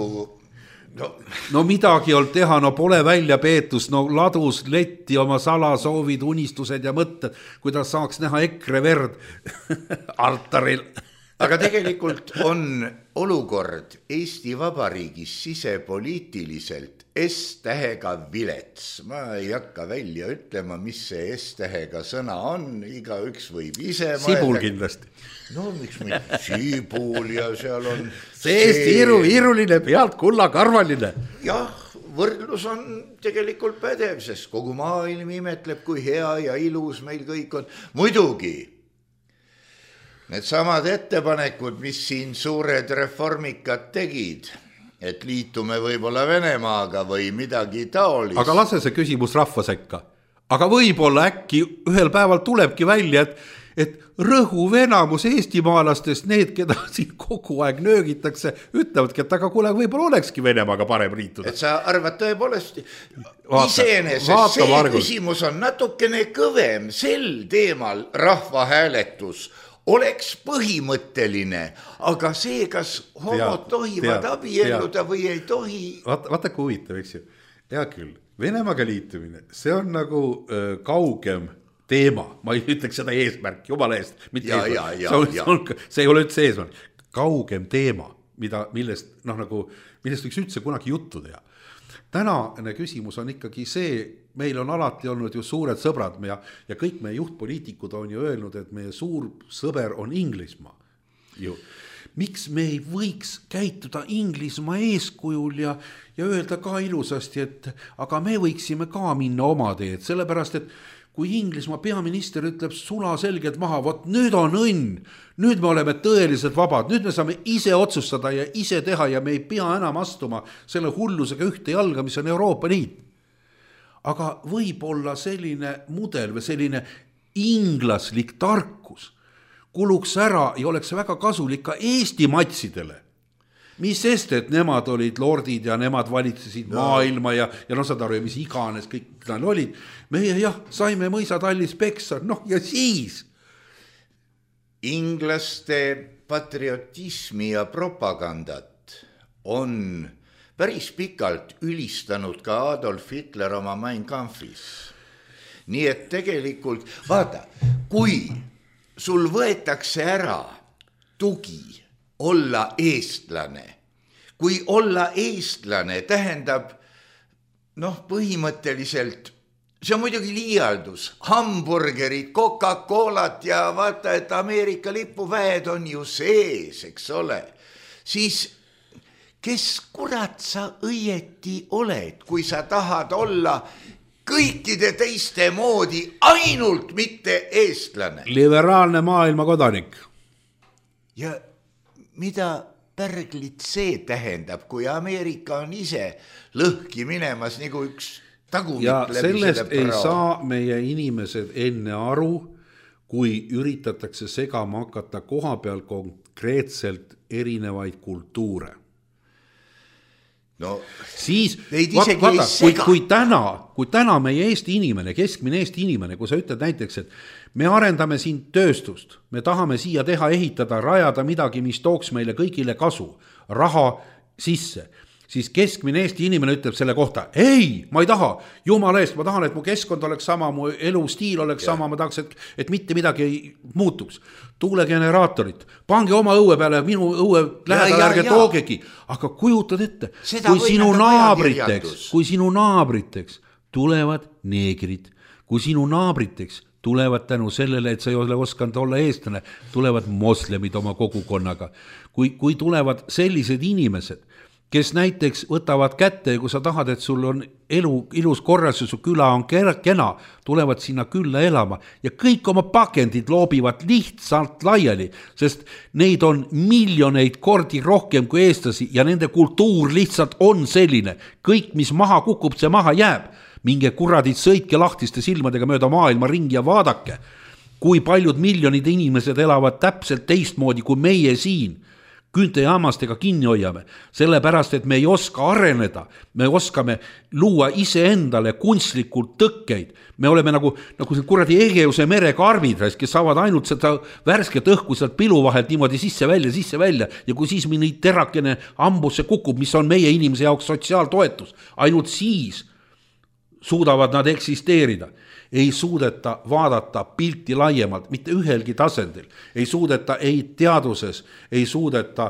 No midagi ei olnud teha, pole välja peetus, ladus letti oma salasoovid, unistused ja mõtted, kui ta saaks näha EKRE verd altaril. Aga tegelikult on olukord Eesti Vabariigis sisepoliitiliselt S-tähega vilets. Ma ei hakka välja ütlema, mis see S-tähega sõna on, igaüks võib ise mõelda. Sibul kindlasti. No miks mitte sibul ja seal on... See iruline, pealt kullakarvaline. Jah, võrdlus on tegelikult pädev, sest kogu maailm imetleb, kui hea ja ilus meil kõik on. Muidugi, need samad ettepanekud, mis siin suured reformikad tegid, et liitume võib-olla Venemaaga või midagi taolist. Aga lase see küsimus rahva sekka. Aga võib-olla äkki ühel päeval tulebki välja, et rõhuv enamus eestimaalastest, need, keda siin kogu aeg nöögitakse, ütlevadki, et aga kuule, võib-olla olekski Venemaaga parem liituda. Et sa arvad tõepoolest, iseenesest see küsimus on natukene kõvem sel teemal rahvahääletus oleks põhimõtteline, aga see, kas homod tohivad abielluda või ei tohi. Vaata kui huvitav, eks ju. Hea küll, Venemaaga liitumine, see on nagu kaugem teema. Ma ei ütleks seda eesmärk, jumala eest. See ei ole üldse eesmärk. Kaugem teema, millest võiks üldse kunagi juttu teha. Tänane küsimus on ikkagi see, meil on alati olnud ju suured sõbrad ja kõik meie juhtpoliitikud on ju öelnud, et meie suur sõber on Inglismaa. Miks me ei võiks käituda Inglismaa eeskujul ja öelda ka ilusasti, et aga me võiksime ka minna oma teed, sellepärast, et kui Inglismaa peaminister ütleb sula selgelt maha, vot nüüd on õnn, nüüd me oleme tõeliselt vabad, nüüd me saame ise otsustada ja ise teha ja me ei pea enam astuma selle hullusega ühte jalga, mis on Euroopa Liit. Aga võib-olla selline mudel või selline inglaslik tarkus kuluks ära ja oleks väga kasulik ka Eesti matsidele. Mis sest, et nemad olid lordid ja nemad valitsesid maailma ja saad aru, mis iganes kõik nad olid. Meie saime mõisatallis peksa, ja siis. Inglaste patriotismi ja propagandat on päris pikalt ülistanud ka Adolf Hitler oma Mein Kampfis. Nii et tegelikult, vaata, kui sul võetakse ära tugi olla eestlane, kui olla eestlane tähendab, põhimõtteliselt, see on muidugi liialdus, hamburgerid, Coca-Colat ja vaata, et Ameerika lipuväed on ju sees, eks ole, siis kes kurat sa õieti oled, kui sa tahad olla kõikide teiste moodi, ainult mitte eestlane. Liberaalne maailmakodanik. Ja mida pärglit see tähendab, kui Ameerika on ise lõhki minemas nagu üks tagumik ja läbi sellest ei saa meie inimesed enne aru, kui üritatakse segama hakata koha peal konkreetselt erinevaid kultuure. No, siis kui täna meie Eesti inimene, keskmine Eesti inimene, kui sa ütled näiteks, et me arendame siin tööstust, me tahame siia teha, ehitada, rajada midagi, mis tooks meile kõigile kasu, raha sisse, siis keskmine Eesti inimene ütleb selle kohta, ei, ma ei taha, jumala eest, ma tahan, et mu keskkond oleks sama, mu elustiil oleks sama, ma tahaks, et mitte midagi ei muutuks. Tuulegeneraatorid, pange oma õue peale, minu õue lähedal ärge toogegi, aga kujutad ette, kui sinu naabriteks tulevad neegrid, kui sinu naabriteks tulevad tänu sellele, et sa ei ole osanud olla eestlane, tulevad moslemid oma kogukonnaga, kui tulevad sellised inimesed, kes näiteks võtavad kätte ja kui sa tahad, et sul on elu ilus korras ja su küla on kena, tulevad sinna külla elama ja kõik oma pakendid loobivad lihtsalt laiali, sest neid on miljoneid kordi rohkem kui eestlasi ja nende kultuur lihtsalt on selline. Kõik, mis maha kukub, see maha jääb. Minge kuradid, sõitke lahtiste silmadega mööda maailma ringi ja vaadake, kui paljud miljonid inimesed elavad täpselt teistmoodi kui meie siin. Küünte ja hammastega kinni hoiame, sellepärast, et me ei oska areneda, me oskame luua iseendale kunstlikult tõkkeid. Me oleme nagu see kuradi Egeuse mere karvid, kes saavad ainult seda värsket õhku sealt pilu vahelt niimoodi sisse välja ja kui siis mingi terakene ambusse kukub, mis on meie inimese jaoks sotsiaaltoetus, ainult siis suudavad nad eksisteerida. Ei suudeta vaadata pilti laiemalt, mitte ühelgi tasandil. Ei suudeta ei teaduses, ei suudeta,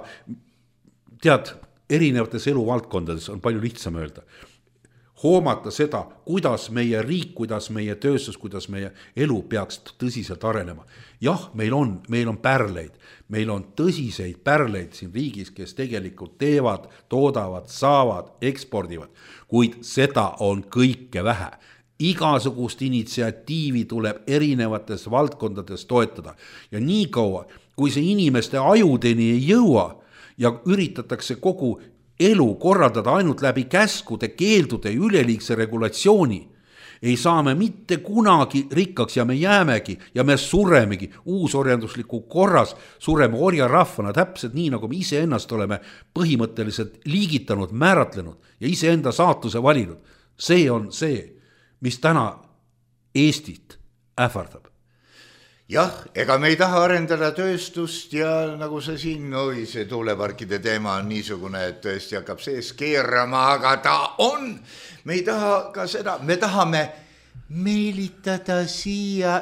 erinevates eluvaldkondades on palju lihtsam öelda. Hoomata seda, kuidas meie riik, kuidas meie tööstus, kuidas meie elu peaks tõsiselt arenema. Jah, meil on pärleid, meil on tõsiseid pärleid siin riigis, kes tegelikult teevad, toodavad, saavad, ekspordivad, kuid seda on kõike vähe. Igasugust initsiatiivi tuleb erinevates valdkondades toetada ja nii kaua, kui see inimeste ajudeni ei jõua ja üritatakse kogu elu korraldada ainult läbi käskude, keeldude ja üleliigse regulatsiooni, ei saa me mitte kunagi rikkaks ja me jäämegi ja me suremegi uusorjandusliku korras, sureme orjarahvana täpselt nii, nagu me iseennast oleme põhimõtteliselt liigitanud, määratlenud ja iseenda saatuse valinud. See on see, mis täna Eestit ähvardab. Jah, ega me ei taha arendada tööstust ja nagu see siin, see tuuleparkide teema on niisugune, et tõesti hakkab sees keerama, aga ta on. Me ei taha ka seda, me tahame meelitada siia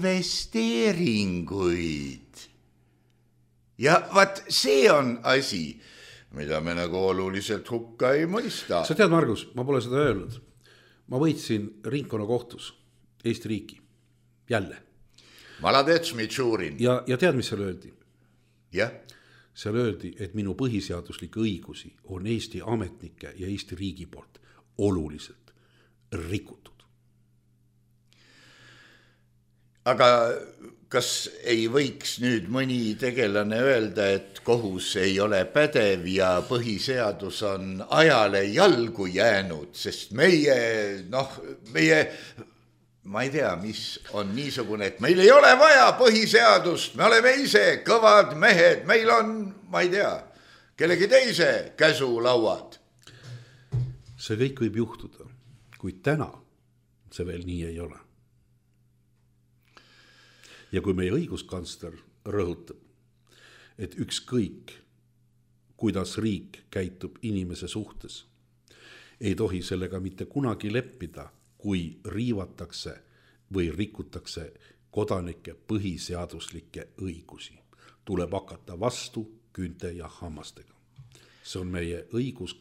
investeeringuid. Ja vaat see on asi, mida me nagu oluliselt hukka ei mõista. Sa tead, Margus, ma pole seda öelnud. Ma võitsin ringkonna kohtus Eesti riiki. Jälle. Maladets, Mitšurin. Ja tead, mis seal öeldi? Jah. Seal öeldi, et minu põhiseaduslik õigusi on Eesti ametnike ja Eesti riigi poolt oluliselt rikutud. Aga kas ei võiks nüüd mõni tegelane öelda, et kohus ei ole pädev ja põhiseadus on ajale jalgu jäänud, sest meie, ma ei tea, mis on niisugune, et meil ei ole vaja põhiseadust, me oleme ise kõvad mehed, meil on, ma ei tea, kellegi teise käsulauad. See kõik võib juhtuda, kuid täna see veel nii ei ole. Ja kui meie õiguskantsler rõhutab, et ükskõik, kuidas riik käitub inimese suhtes, ei tohi sellega mitte kunagi leppida, kui riivatakse või rikutakse kodanike põhiseaduslikke õigusi. Tuleb hakata vastu küünte ja hammastega. See on meie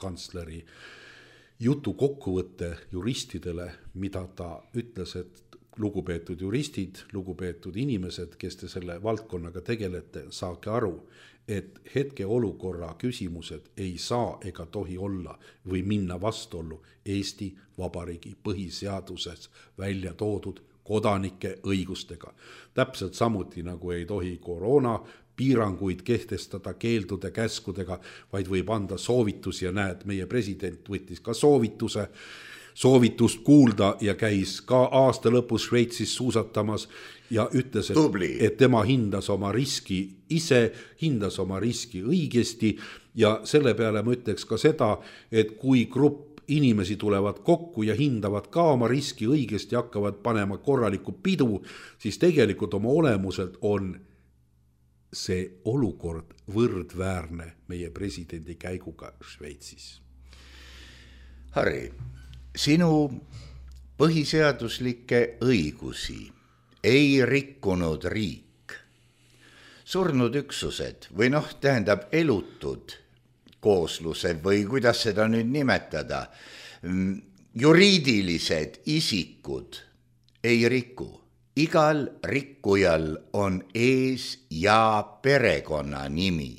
õiguskantsleri jutu kokkuvõtte juristidele, mida ta ütles, et lugupeetud juristid, lugupeetud inimesed, kes te selle valdkonnaga tegelete, saake aru, et hetke olukorra küsimused ei saa ega tohi olla või minna vastuollu Eesti Vabariigi põhiseaduses välja toodud kodanike õigustega. Täpselt samuti nagu ei tohi koroona piiranguid kehtestada keeldude käskudega, vaid võib anda soovitusi ja näed, meie president võttis ka soovitust kuulda ja käis ka aasta lõpus Šveitsis suusatamas ja ütles, et tema hindas oma riski õigesti ja selle peale ma ütleks ka seda, et kui grupp inimesi tulevad kokku ja hindavad ka oma riski õigesti, hakkavad panema korralikku pidu, siis tegelikult oma olemuselt on see olukord võrdväärne meie presidendi käiguga Šveitsis. Harri, sinu põhiseaduslikke õigusi ei rikkunud riik. Surnud üksused või tähendab elutud kooslused või kuidas seda nüüd nimetada, juriidilised isikud ei riku. Igal rikkujal on ees ja perekonna nimi.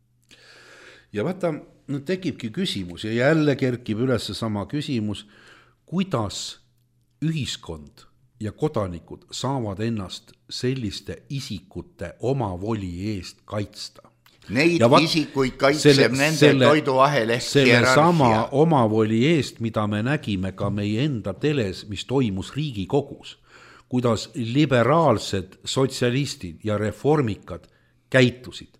Ja vaata, tekibki küsimus ja jälle kerkib üles sama küsimus, kuidas ühiskond ja kodanikud saavad ennast selliste isikute omavoli eest kaitsta. Neid isikuid kaitseb nende toiduahel ehk hierarhia. Sama omavoli eest, mida me nägime ka meie enda teles, mis toimus Riigikogus, kuidas liberaalsed sotsialistid ja reformikad käitusid.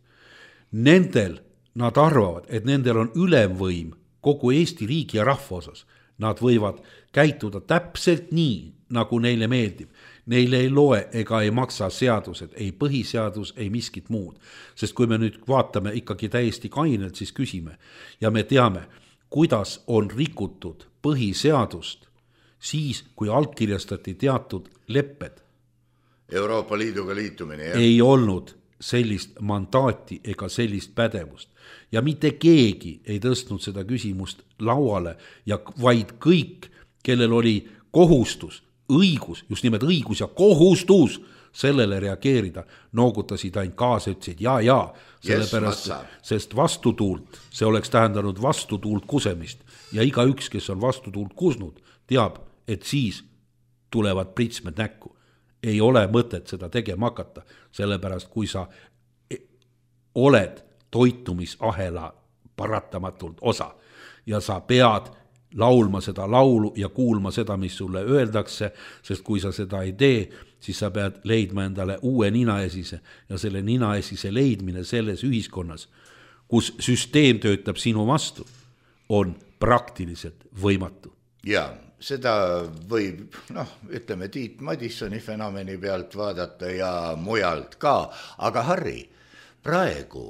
Nad arvavad, et nendel on ülemvõim kogu Eesti riigi ja rahva osas. Nad võivad käituda täpselt nii, nagu neile meeldib. Neile ei loe ega ei maksa seadused, ei põhiseadus, ei miskit muud. Sest kui me nüüd vaatame ikkagi täiesti kainelt, siis küsime. Ja me teame, kuidas on rikutud põhiseadust siis, kui allkirjastati teatud lepped. Euroopa Liiduga liitumine, jah? Ei olnud sellist mandaati ega sellist pädevust. Ja mitte keegi ei tõstnud seda küsimust lauale, ja vaid kõik, kellel oli kohustus, õigus, just nimelt õigus ja kohustus sellele reageerida, noogutasid ainult kaasa, ütlesid ja, sellepärast, sest vastutuult, see oleks tähendanud vastutuult kusemist ja iga üks, kes on vastutuult kusnud, teab, et siis tulevad pritsmed näkku. Ei ole mõtet seda tegema hakata, sellepärast kui sa oled toitumisahela paratamatult osa ja sa pead laulma seda laulu ja kuulma seda, mis sulle öeldakse, sest kui sa seda ei tee, siis sa pead leidma endale uue ninaesise ja selle ninaesise leidmine selles ühiskonnas, kus süsteem töötab sinu vastu, on praktiliselt võimatu. Ja, seda võib, ütleme Tiit Madissoni fenomeni pealt vaadata ja mujalt ka, aga Harri, praegu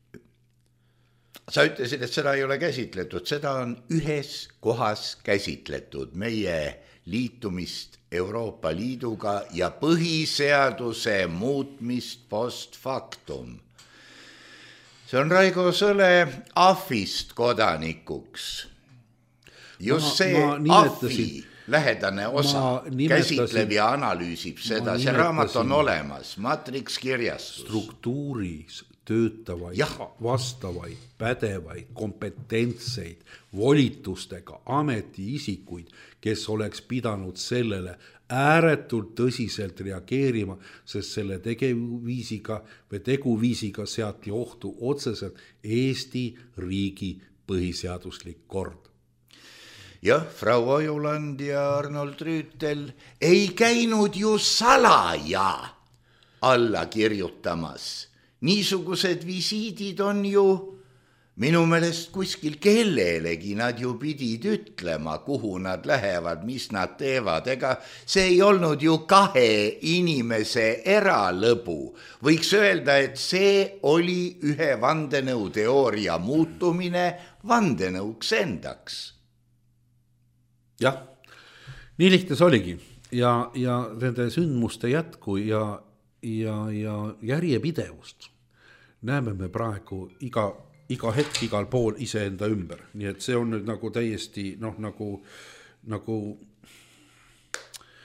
sa ütlesid, et seda ei ole käsitletud, seda on ühes kohas käsitletud, meie liitumist Euroopa Liiduga ja põhiseaduse muutmist post factum. See on Raigo Sõle ahvist kodanikuks. Just see ahvi lähedane osa käsitleb ja analüüsib seda, see raamat on olemas, Matrix kirjastus. Struktuuris töötavaid, vastavaid, pädevaid, kompetentseid, volitustega ametiisikuid, kes oleks pidanud sellele ääretult tõsiselt reageerima, sest selle teguviisiga seati ohtu otseselt Eesti riigi põhiseaduslik kord. Jah, Frau Ojuland ja Arnold Rüütel ei käinud ju salaja alla kirjutamas. Niisugused visiidid on ju minu meelest kuskil kellelegi, nad ju pidid ütlema, kuhu nad lähevad, mis nad teevad, ega see ei olnud ju kahe inimese eralõbu. Võiks öelda, et see oli ühe vandenõuteooria muutumine vandenõuks endaks. Jah, nii lihtne see oligi ja nende sündmuste jätku ja järjepidevust näeme me praegu iga hetk igal pool iseenda ümber. Nii et see on nüüd nagu täiesti, nagu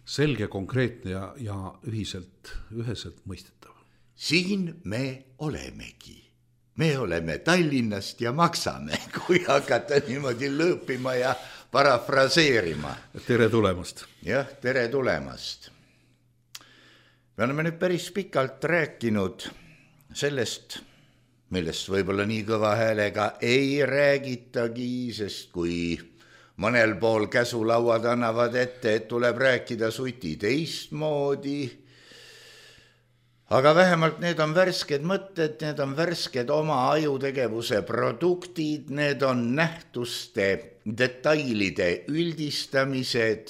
selge, konkreetne ja üheselt mõistetav. Siin me olemegi. Me oleme Tallinnast ja maksame, kui hakata niimoodi lõõpima ja parafraseerima. Tere tulemast. Jah, tere tulemast. Me oleme nüüd päris pikalt rääkinud sellest, millest võib-olla nii kõva häälega ei räägitagi, sest kui mõnel pool käsulauad annavad ette, et tuleb rääkida suti teistmoodi, aga vähemalt need on värsked mõtted, need on värsked oma ajutegevuse produktid, need on nähtuste detailide üldistamised.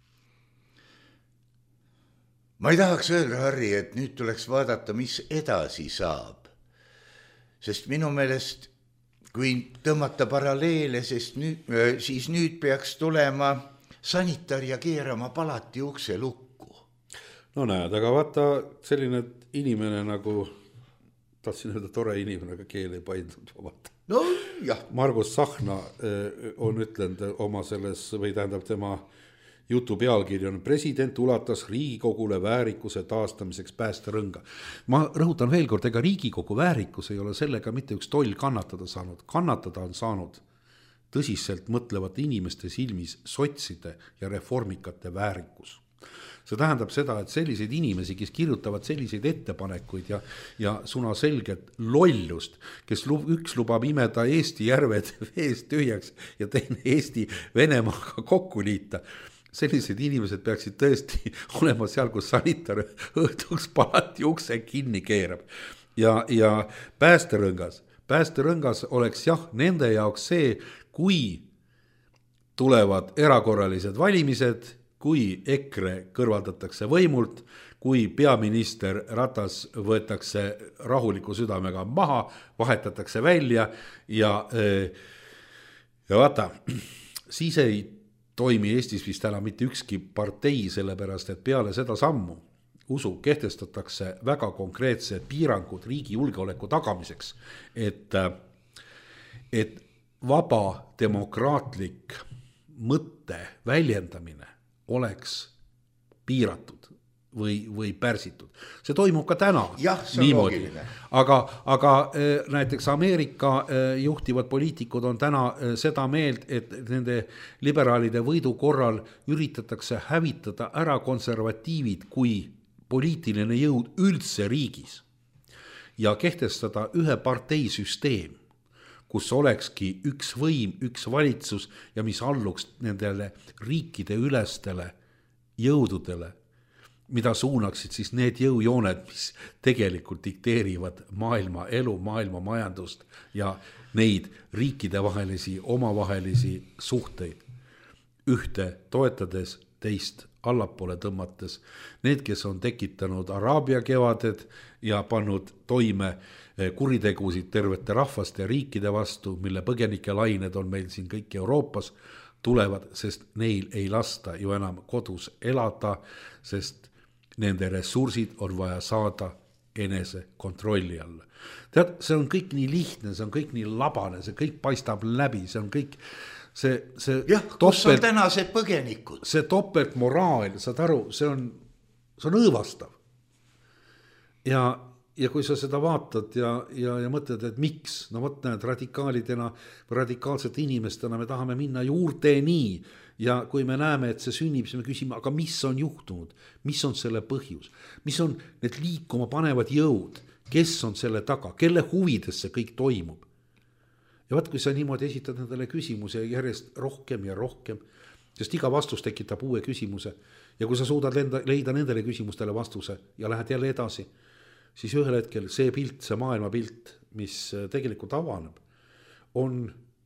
Ma ei tahaks öelda, Harri, et nüüd tuleks vaadata, mis edasi saab. Sest minu meelest, kui tõmmata paralleele, siis nüüd peaks tulema sanitar ja keerama palati ukse lukku. No näed, aga vaata selline inimene nagu, tahtsin öelda tore inimene, aga keel ei paindnud vabata. No jah. Margus Tsahkna on ütlenud oma selles, või tähendab tema jutu pealkiri on president ulatas Riigikogule väärikuse taastamiseks päästerõnga. Ma rõhutan veel kord, ega Riigikogu väärikus ei ole sellega mitte üks toll kannatada saanud. Kannatada on saanud tõsiselt mõtlevate inimeste silmis sotside ja reformikate väärikus. See tähendab seda, et selliseid inimesi, kes kirjutavad selliseid ettepanekuid ja suna selget lollust, kes üks lubab imeda Eesti järved veest tühjaks ja teine Eesti Venemaaga kokku liita, sellised inimesed peaksid tõesti olema seal, kus sanitar õhtuks palati ukse kinni keerab. Ja päästerõngas oleks jah nende jaoks see, kui tulevad erakorralised valimised, kui EKRE kõrvaldatakse võimult, kui peaminister Ratas võetakse rahuliku südamega maha, vahetatakse välja ja vaata, siis ei toimi Eestis vist täna mitte ükski partei, sellepärast et peale seda sammu kehtestatakse väga konkreetsed piirangud riigi julgeoleku tagamiseks, et vaba demokraatlik mõtte väljendamine oleks piiratud või pärsitud. See toimub ka täna niimoodi. Aga näiteks Ameerika juhtivad poliitikud on täna seda meelt, et nende liberaalide võidu korral üritatakse hävitada ära konservatiivid kui poliitiline jõud üldse riigis ja kehtestada ühe parteisüsteem, kus olekski üks võim, üks valitsus ja mis alluks nendele riikide ülestele jõududele, mida suunaksid siis need jõujooned, mis tegelikult dikteerivad maailma elu, maailma majandust ja neid riikide vahelisi, omavahelisi suhteid. Ühte toetades, teist allapoole tõmmates. Need, kes on tekitanud Araabia kevaded ja pannud toime kuritegusid tervete rahvaste ja riikide vastu, mille põgenike lained on meil siin kõik Euroopas, tulevad, sest neil ei lasta ju enam kodus elada, sest nende ressursid on vaja saada enese kontrolli alla. Tead, see on kõik nii lihtne, see on kõik nii labane, see kõik paistab läbi, see on kõik kus on täna see põgenikud? See topelt moraal, saad aru, see on õõvastav. Ja kui sa seda vaatad ja mõtled, et miks, no võt näed, radikaalidena, radikaalsete inimestena me tahame minna juurde nii, ja kui me näeme, et see sünnib, siis me küsime, aga mis on juhtunud, mis on selle põhjus, mis on need liikuma panevad jõud, kes on selle taga, kelle huvides see kõik toimub. Ja vaat, kui sa niimoodi esitad nendele küsimuse järjest rohkem ja rohkem, sest iga vastus tekitab uue küsimuse ja kui sa suudad leida nendele küsimustele vastuse ja lähed jälle edasi, siis ühel hetkel see pilt, see maailmapilt, mis tegelikult avaneb, on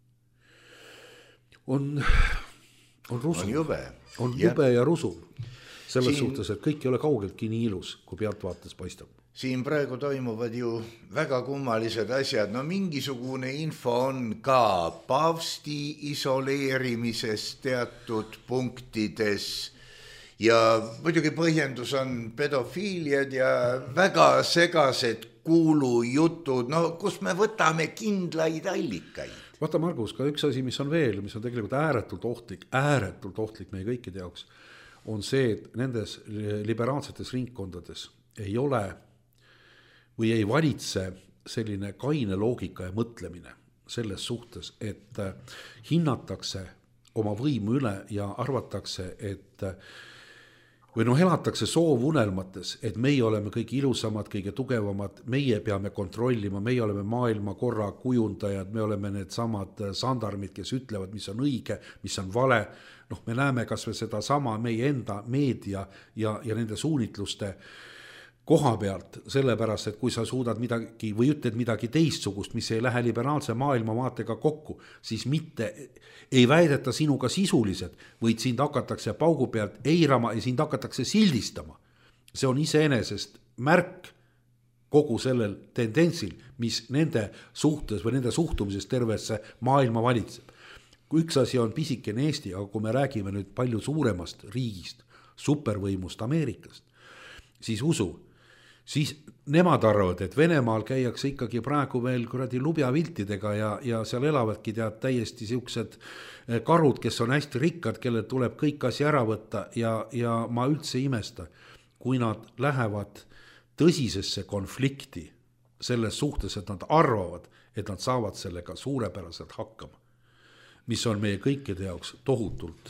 rusuv. On jube ja rusuv. Selles suhtes, et kõik ei ole kaugeltki nii ilus, kui pealtvaates paistab. Siin praegu toimuvad ju väga kummalised asjad. No mingisugune info on ka paavsti isoleerimisest teatud punktides ja muidugi põhjendus on pedofiiliad ja väga segased kuulujutud, no kus me võtame kindlaid allikaid. Vaata, Margus, ka üks asi, mis on veel, mis on tegelikult ääretult ohtlik meie kõikide jaoks, on see, et nendes liberaalsetes ringkondades ei ole või ei valitse selline kaine loogika ja mõtlemine selles suhtes, et hinnatakse oma võimu üle ja arvatakse, et või elatakse soovunelmates, et meie oleme kõige ilusamad, kõige tugevamad, meie peame kontrollima, meie oleme maailmakorra kujundajad, me oleme need samad sandarmid, kes ütlevad, mis on õige, mis on vale. Me näeme kas või seda sama meie enda meedia ja nende suunitluste koha pealt, sellepärast, et kui sa suudad midagi või ütled midagi teistsugust, mis ei lähe liberaalse maailmavaatega kokku, siis mitte ei väideta sinuga sisuliselt, vaid sind hakatakse paugu pealt eirama ja sind hakatakse sildistama. See on iseenesest märk kogu sellel tendentsil, mis nende suhtes või nende suhtumises tervesse maailma valitseb. Üks asi on pisikene Eesti, aga kui me räägime nüüd palju suuremast riigist, supervõimust Ameerikast, siis usu, siis nemad arvavad, et Venemaal käiakse ikkagi praegu veel lubjaviltidega ja seal elavadki täiesti siuksed karud, kes on hästi rikkad, kellel tuleb kõik asi ära võtta ja ma üldse imesta, kui nad lähevad tõsisesse konflikti selles suhtes, et nad arvavad, et nad saavad sellega suurepäraselt hakkama, mis on meie kõikide jaoks tohutult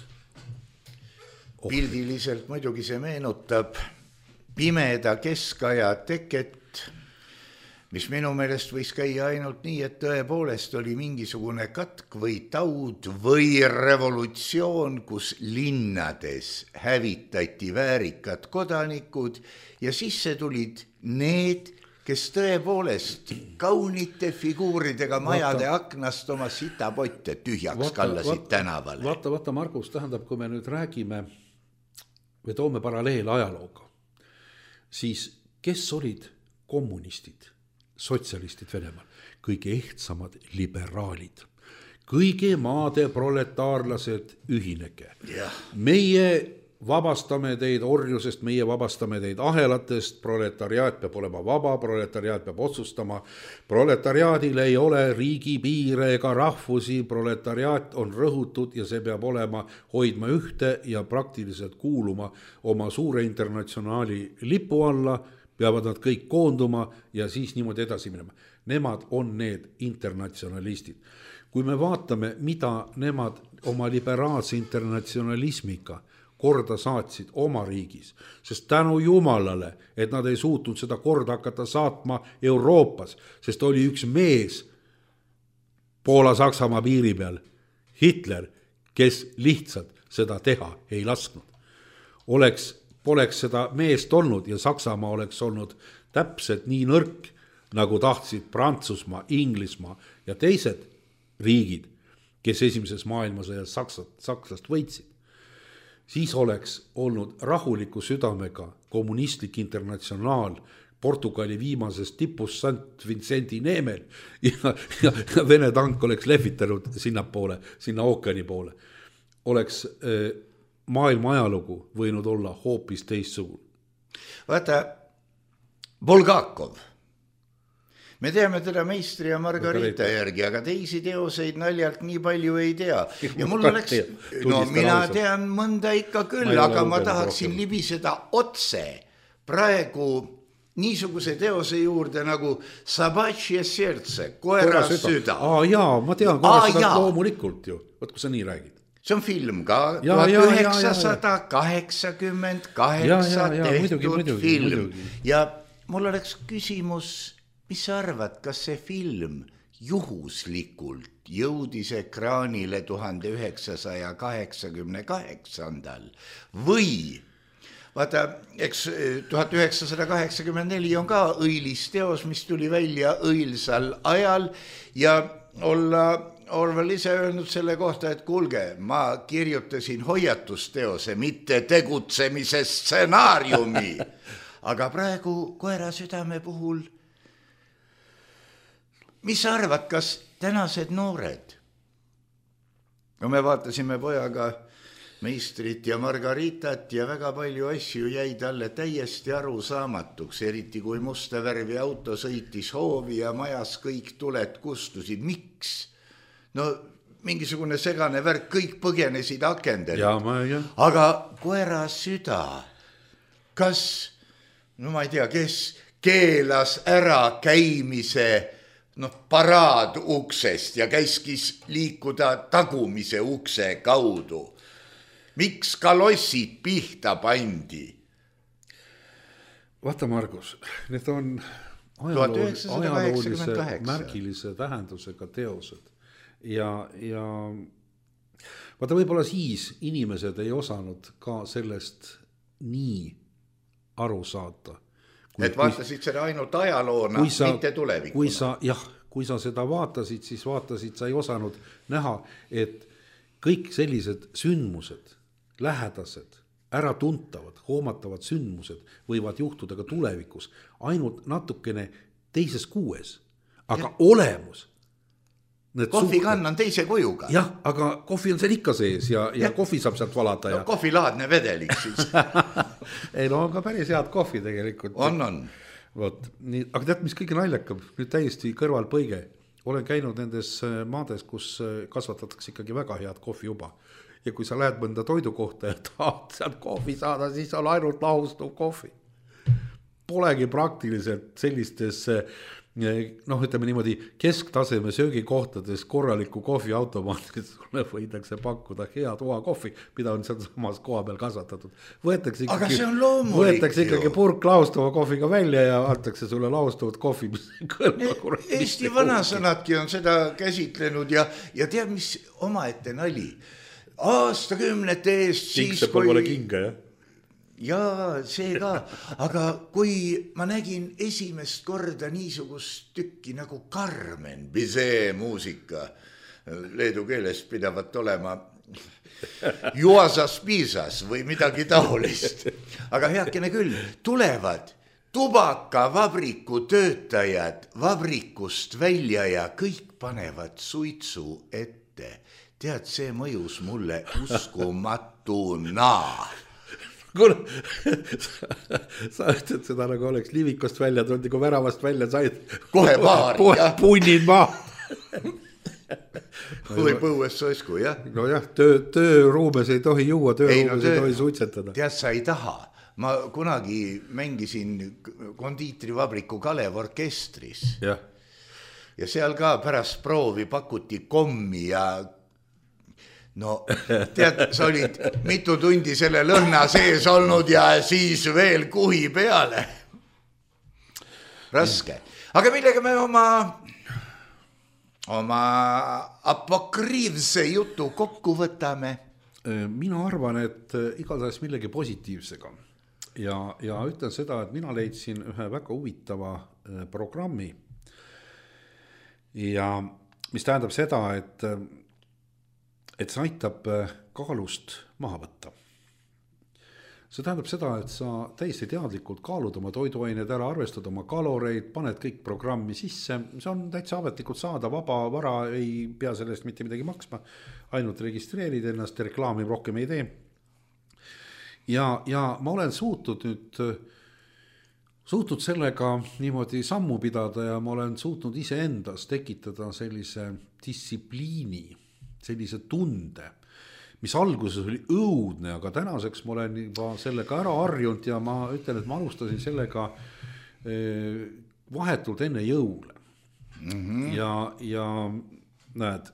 pildiliselt muidugi see meenutab pimeda keskaja teket, mis minu meelest võis käia ainult nii, et tõepoolest oli mingisugune katk või taud või revolutsioon, kus linnades hävitati väärikad kodanikud ja sisse tulid need, kes tõepoolest kaunite figuuridega majade aknast oma sitapotte tühjaks kallasid tänavale. Vaata, Margus, tähendab, kui me nüüd räägime või toome paralleel ajalooga, siis kes olid kommunistid, sotsialistid Venemaal? Kõige ehtsamad liberaalid, kõige maade proletaarlased, ühinege. Meie vabastame teid orjusest, meie vabastame teid ahelatest, proletariaat peab olema vaba, proletariaat peab otsustama, proletariaadil ei ole riigi piire ega rahvusi, proletariaat on rõhutud ja see peab olema hoidma ühte ja praktiliselt kuuluma oma suure internatsionaali lipu alla, peavad nad kõik koonduma ja siis niimoodi edasi minema. Nemad on need internatsionalistid. Kui me vaatame, mida nemad oma liberaalse internatsionalismiga korda saatsid oma riigis, sest tänu Jumalale, et nad ei suutnud seda korda hakata saatma Euroopas, sest oli üks mees Poola-Saksamaa piiri peal, Hitler, kes lihtsalt seda teha ei lasknud. Poleks seda meest olnud ja Saksamaa oleks olnud täpselt nii nõrk, nagu tahtsid Prantsusmaa, Inglismaa ja teised riigid, kes esimeses maailmasõjas sakslast võitsid. Siis oleks olnud rahuliku südamega kommunistlik internatsionaal Portugali viimasest tipus Sant Vincenti Neemel ja Vene tank oleks lehvitanud sinna ookeani poole. Oleks maailma ajalugu võinud olla hoopis teistsugune. Vaata, Bulgakov. Me teame teda Meistri ja Margarita järgi, aga teisi teoseid naljalt nii palju ei tea. Ja mul oleks, mina tean mõnda ikka küll, aga ma tahaksin libiseda otse praegu niisuguse teose juurde nagu Sabatšje sertse, koera süda. Jaa, ma tean, koera süda loomulikult ju. Võt, kui sa nii räägid. See on film ka, 1988 tehtud film. Ja mul oleks küsimus, mis sa arvad, kas see film juhuslikult jõudis ekraanile 1988 või, vaata, eks 1984 on ka õilis teos, mis tuli välja õilsal ajal ja olla Orwell ise öelnud selle kohta, et kuulge, ma kirjutasin hoiatusteose, mitte tegutsemise stsenaariumi, aga praegu koera südame puhul mis sa arvad, kas tänased noored? No me vaatasime pojaga Meistrit ja Margaritat ja väga palju asju jäi talle täiesti arusaamatuks, eriti kui musta värvi auto sõitis hoovi ja majas kõik tuled kustusid. Miks? No mingisugune segane värk, kõik põgenesid akendel. Aga koera süda, kas, no ma ei tea, kes keelas ära käimise paraad uksest ja käiskis liikuda tagumise ukse kaudu. Miks kalossid pihta pandi? Vaata, Margus, need on ajaloolise märgilise tähendusega teosed. Ja vaata, võib-olla siis inimesed ei osanud ka sellest nii aru saada. Et vaatasid seda ainult ajaloona, mitte tulevikuna. Kui sa seda vaatasid, siis sa ei osanud näha, et kõik sellised sündmused, lähedased, äratuntavad, hoomatavad sündmused võivad juhtuda ka tulevikus, ainult natukene teises kuues, aga olemus. Kohvikann on teise kujuga. Jah, aga kohvi on seal ikka sees ja kohvi saab sealt valada. No, kohvilaadne vedelik siis. Ei, no on ka päris head kohvi tegelikult. On. Võt, nii, aga tead, mis kõige naljakam? Nüüd täiesti kõrvalpõige. Olen käinud nendes maades, kus kasvatatakse ikkagi väga head kohvi juba. Ja kui sa lähed mõnda toidu kohta ja tahad sealt kohvi saada, siis on ainult lahustuv kohvi. Polegi praktiliselt sellistes ütleme niimoodi kesktaseme söögikohtades korraliku kohviautomaatid sulle võidakse pakkuda hea toa kohvi, mida on seal samas koha peal kasvatatud. Aga see on loomulik võetakse ikkagi purk laustava kohviga välja ja antakse sulle laustavat kohvi. Eesti vanasõnadki on seda käsitlenud ja tead, mis omaette nali. Aastakümnete eest siis, kui... Pole kinga, jah? Jaa, see ka, aga kui ma nägin esimest korda niisugust tükki nagu Carmen Bizet muusika, leedu keeles pidavat olema Juasas Piisas või midagi taolist, aga heakene küll, tulevad tubakavabriku töötajad vabrikust välja ja kõik panevad suitsu ette. Tead, see mõjus mulle uskumatuna. Kuule, sa ütled seda nagu oleks liivikost välja tulnud, kui väravast välja said. Kohe paari, jah. Punnid maa. Või põues soisku, jah. No jah, tööruumes ei tohi juua, tööruumes ei tohi suitsetada. Tead, sa ei taha. Ma kunagi mängisin kondiitrivabriku Kalev orkestris. Ja seal ka pärast proovi pakuti kommi ja no, tead, sa olid mitu tundi selle lõhna sees olnud ja siis veel kuhi peale. Raske. Aga millega me oma apokriivse jutu kokku võtame? Mina arvan, et igatahes millegi positiivsega. Ja ütlen seda, et mina leidsin ühe väga huvitava programmi. Ja mis tähendab seda, et see aitab kaalust maha võtta. See tähendab seda, et sa täiesti teadlikult kaalud oma toiduained ära, arvestad oma kaloreid, paned kõik programmi sisse. See on täitsa ametlikult saada, vaba vara, ei pea sellest mitte midagi maksma, ainult registreerid ennast, reklaami rohkem ei tee. Ja ma olen suutnud sellega niimoodi sammu pidada ja ma olen suutnud iseendas tekitada sellise distsipliini, sellise tunde, mis alguses oli õudne, aga tänaseks ma olen juba sellega ära harjunud ja ma ütlen, et ma alustasin sellega vahetult enne jõule. Ja näed,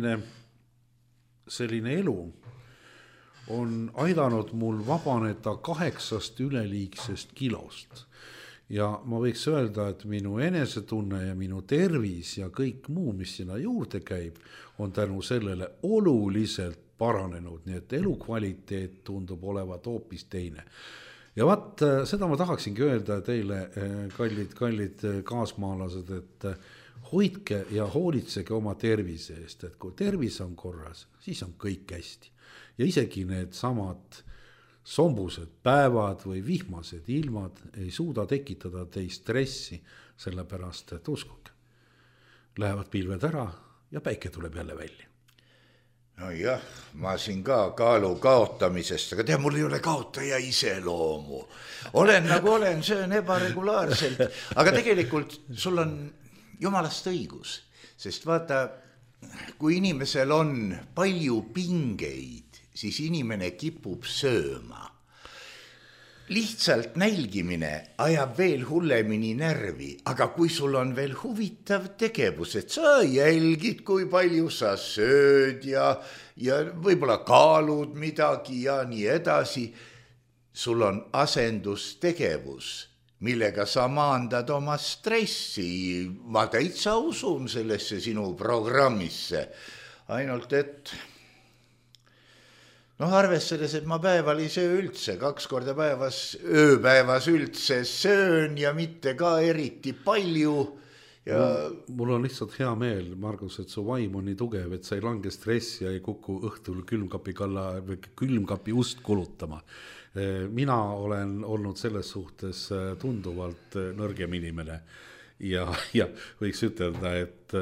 selline elu on aidanud mul vabaneda 8 üleliigsest kilost. Ja ma võiks öelda, et minu enesetunne ja minu tervis ja kõik muu, mis sinna juurde käib, on tänu sellele oluliselt paranenud, nii et elukvaliteet tundub olevat hoopis teine. Ja vaat seda ma tahaksingi öelda teile, kallid kaasmaalased, et hoidke ja hoolitsege oma tervise eest, et kui tervis on korras, siis on kõik hästi. Ja isegi need samad sombused päevad või vihmased ilmad ei suuda tekitada teist stressi, sellepärast, et uskuge, lähevad pilved ära ja päike tuleb jälle välja. No jah, ma siin ka kaalu kaotamisest, aga mul ei ole kaotaja iseloomu. Olen nagu olen, söön ebaregulaarselt, aga tegelikult sul on jumalast õigus, sest vaata, kui inimesel on palju pingeid, siis inimene kipub sööma. Lihtsalt nälgimine ajab veel hullemini närvi, aga kui sul on veel huvitav tegevus, et sa jälgid, kui palju sa sööd ja võib-olla kaalud midagi ja nii edasi, sul on asendustegevus, millega sa maandad oma stressi. Ma täitsa usun sellesse sinu programmisse, ainult et arvestades, et ma päeval ei söö üldse, 2 korda päevas, ööpäevas üldse söön ja mitte ka eriti palju. Ja mul on lihtsalt hea meel, Margus, et su vaim on nii tugev, et sa ei lange stressi ja ei kuku õhtul külmkapi ust kulutama. Mina olen olnud selles suhtes tunduvalt nõrgem inimene ja võiks ütelda, et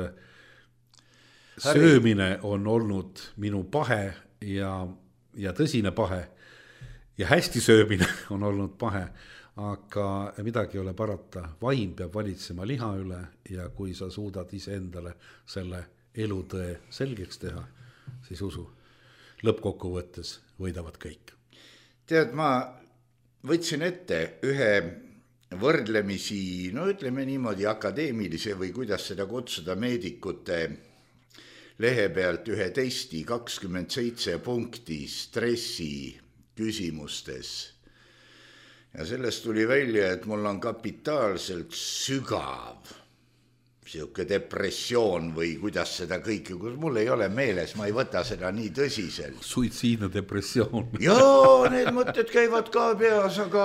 söömine on olnud minu pahe ja tõsine pahe ja hästi söömine on olnud pahe, aga midagi ei ole parata. Vaim peab valitsema liha üle ja kui sa suudad iseendale selle elutõe selgeks teha, siis usu, lõppkokkuvõttes võidavad kõik. Tead, ma võtsin ette ühe võrdlemisi, ütleme niimoodi akadeemilise või kuidas seda kutsuda meedikute lehe pealt ühe testi 27 punkti stressi küsimustes. Ja sellest tuli välja, et mul on kapitaalselt sügav siuke depressioon või kuidas seda kõike, mul ei ole meeles, ma ei võta seda nii tõsiselt. Suitsiidne depressioon. Jaa, need mõtted käivad ka peas, aga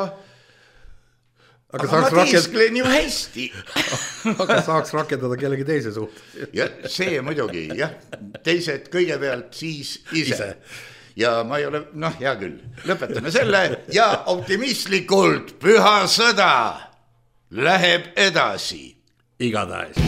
ma tiisklen ju hästi. Aga saaks rakendada kellegi teise suht. Ja see muidugi, jah. Teised kõigepealt, siis ise. Ja ma ei ole, hea küll, lõpetame selle ja optimistlikult püha sõda läheb edasi. Igatahes.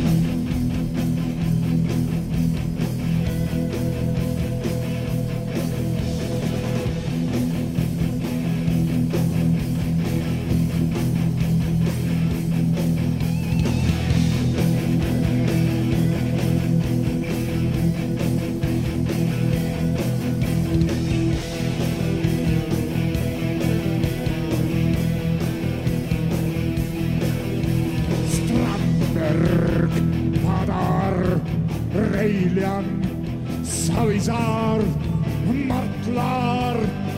Savisaar, Mart Laar,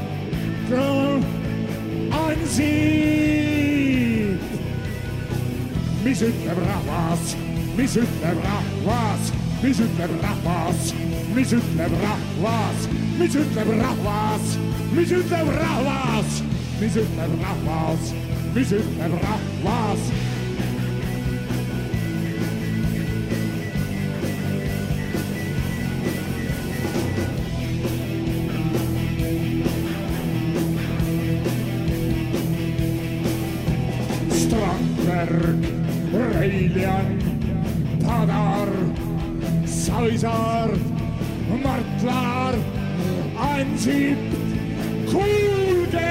Ansip. Mis ütleb rahvas, mis ütleb rahvas, mis ütleb rahvas, mis ütleb rahvas, mis ütleb rahvas, mis ütleb rahvas, mis ütleb rahvas, mis ütleb rahvas. Reiljan, Padar, Savisaar, Mart Laar, Ansip, kuulge!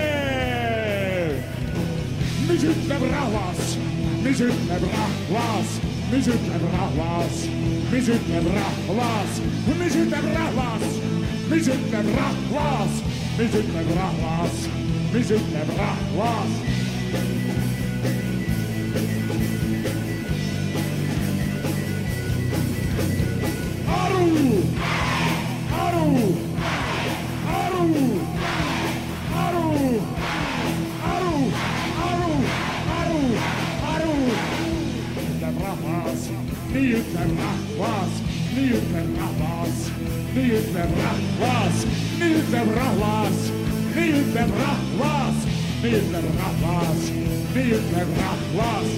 Mis ütleb rahvas, mis ütleb rahvas, mis ütleb rahvas, mis ütleb rahvas, mis ütleb rahvas, mis ütleb rahvas, mis ütleb rahvas, mis ütleb rahvas. Nii ütleb rahvas, nii ütleb rahvas, nii ütleb rahvas, nii ütleb rahvas, nii ütleb rahvas, nii ütleb rahvas, nii ütleb rahvas.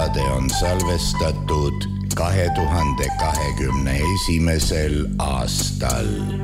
saade on salvestatud 2021. aastal.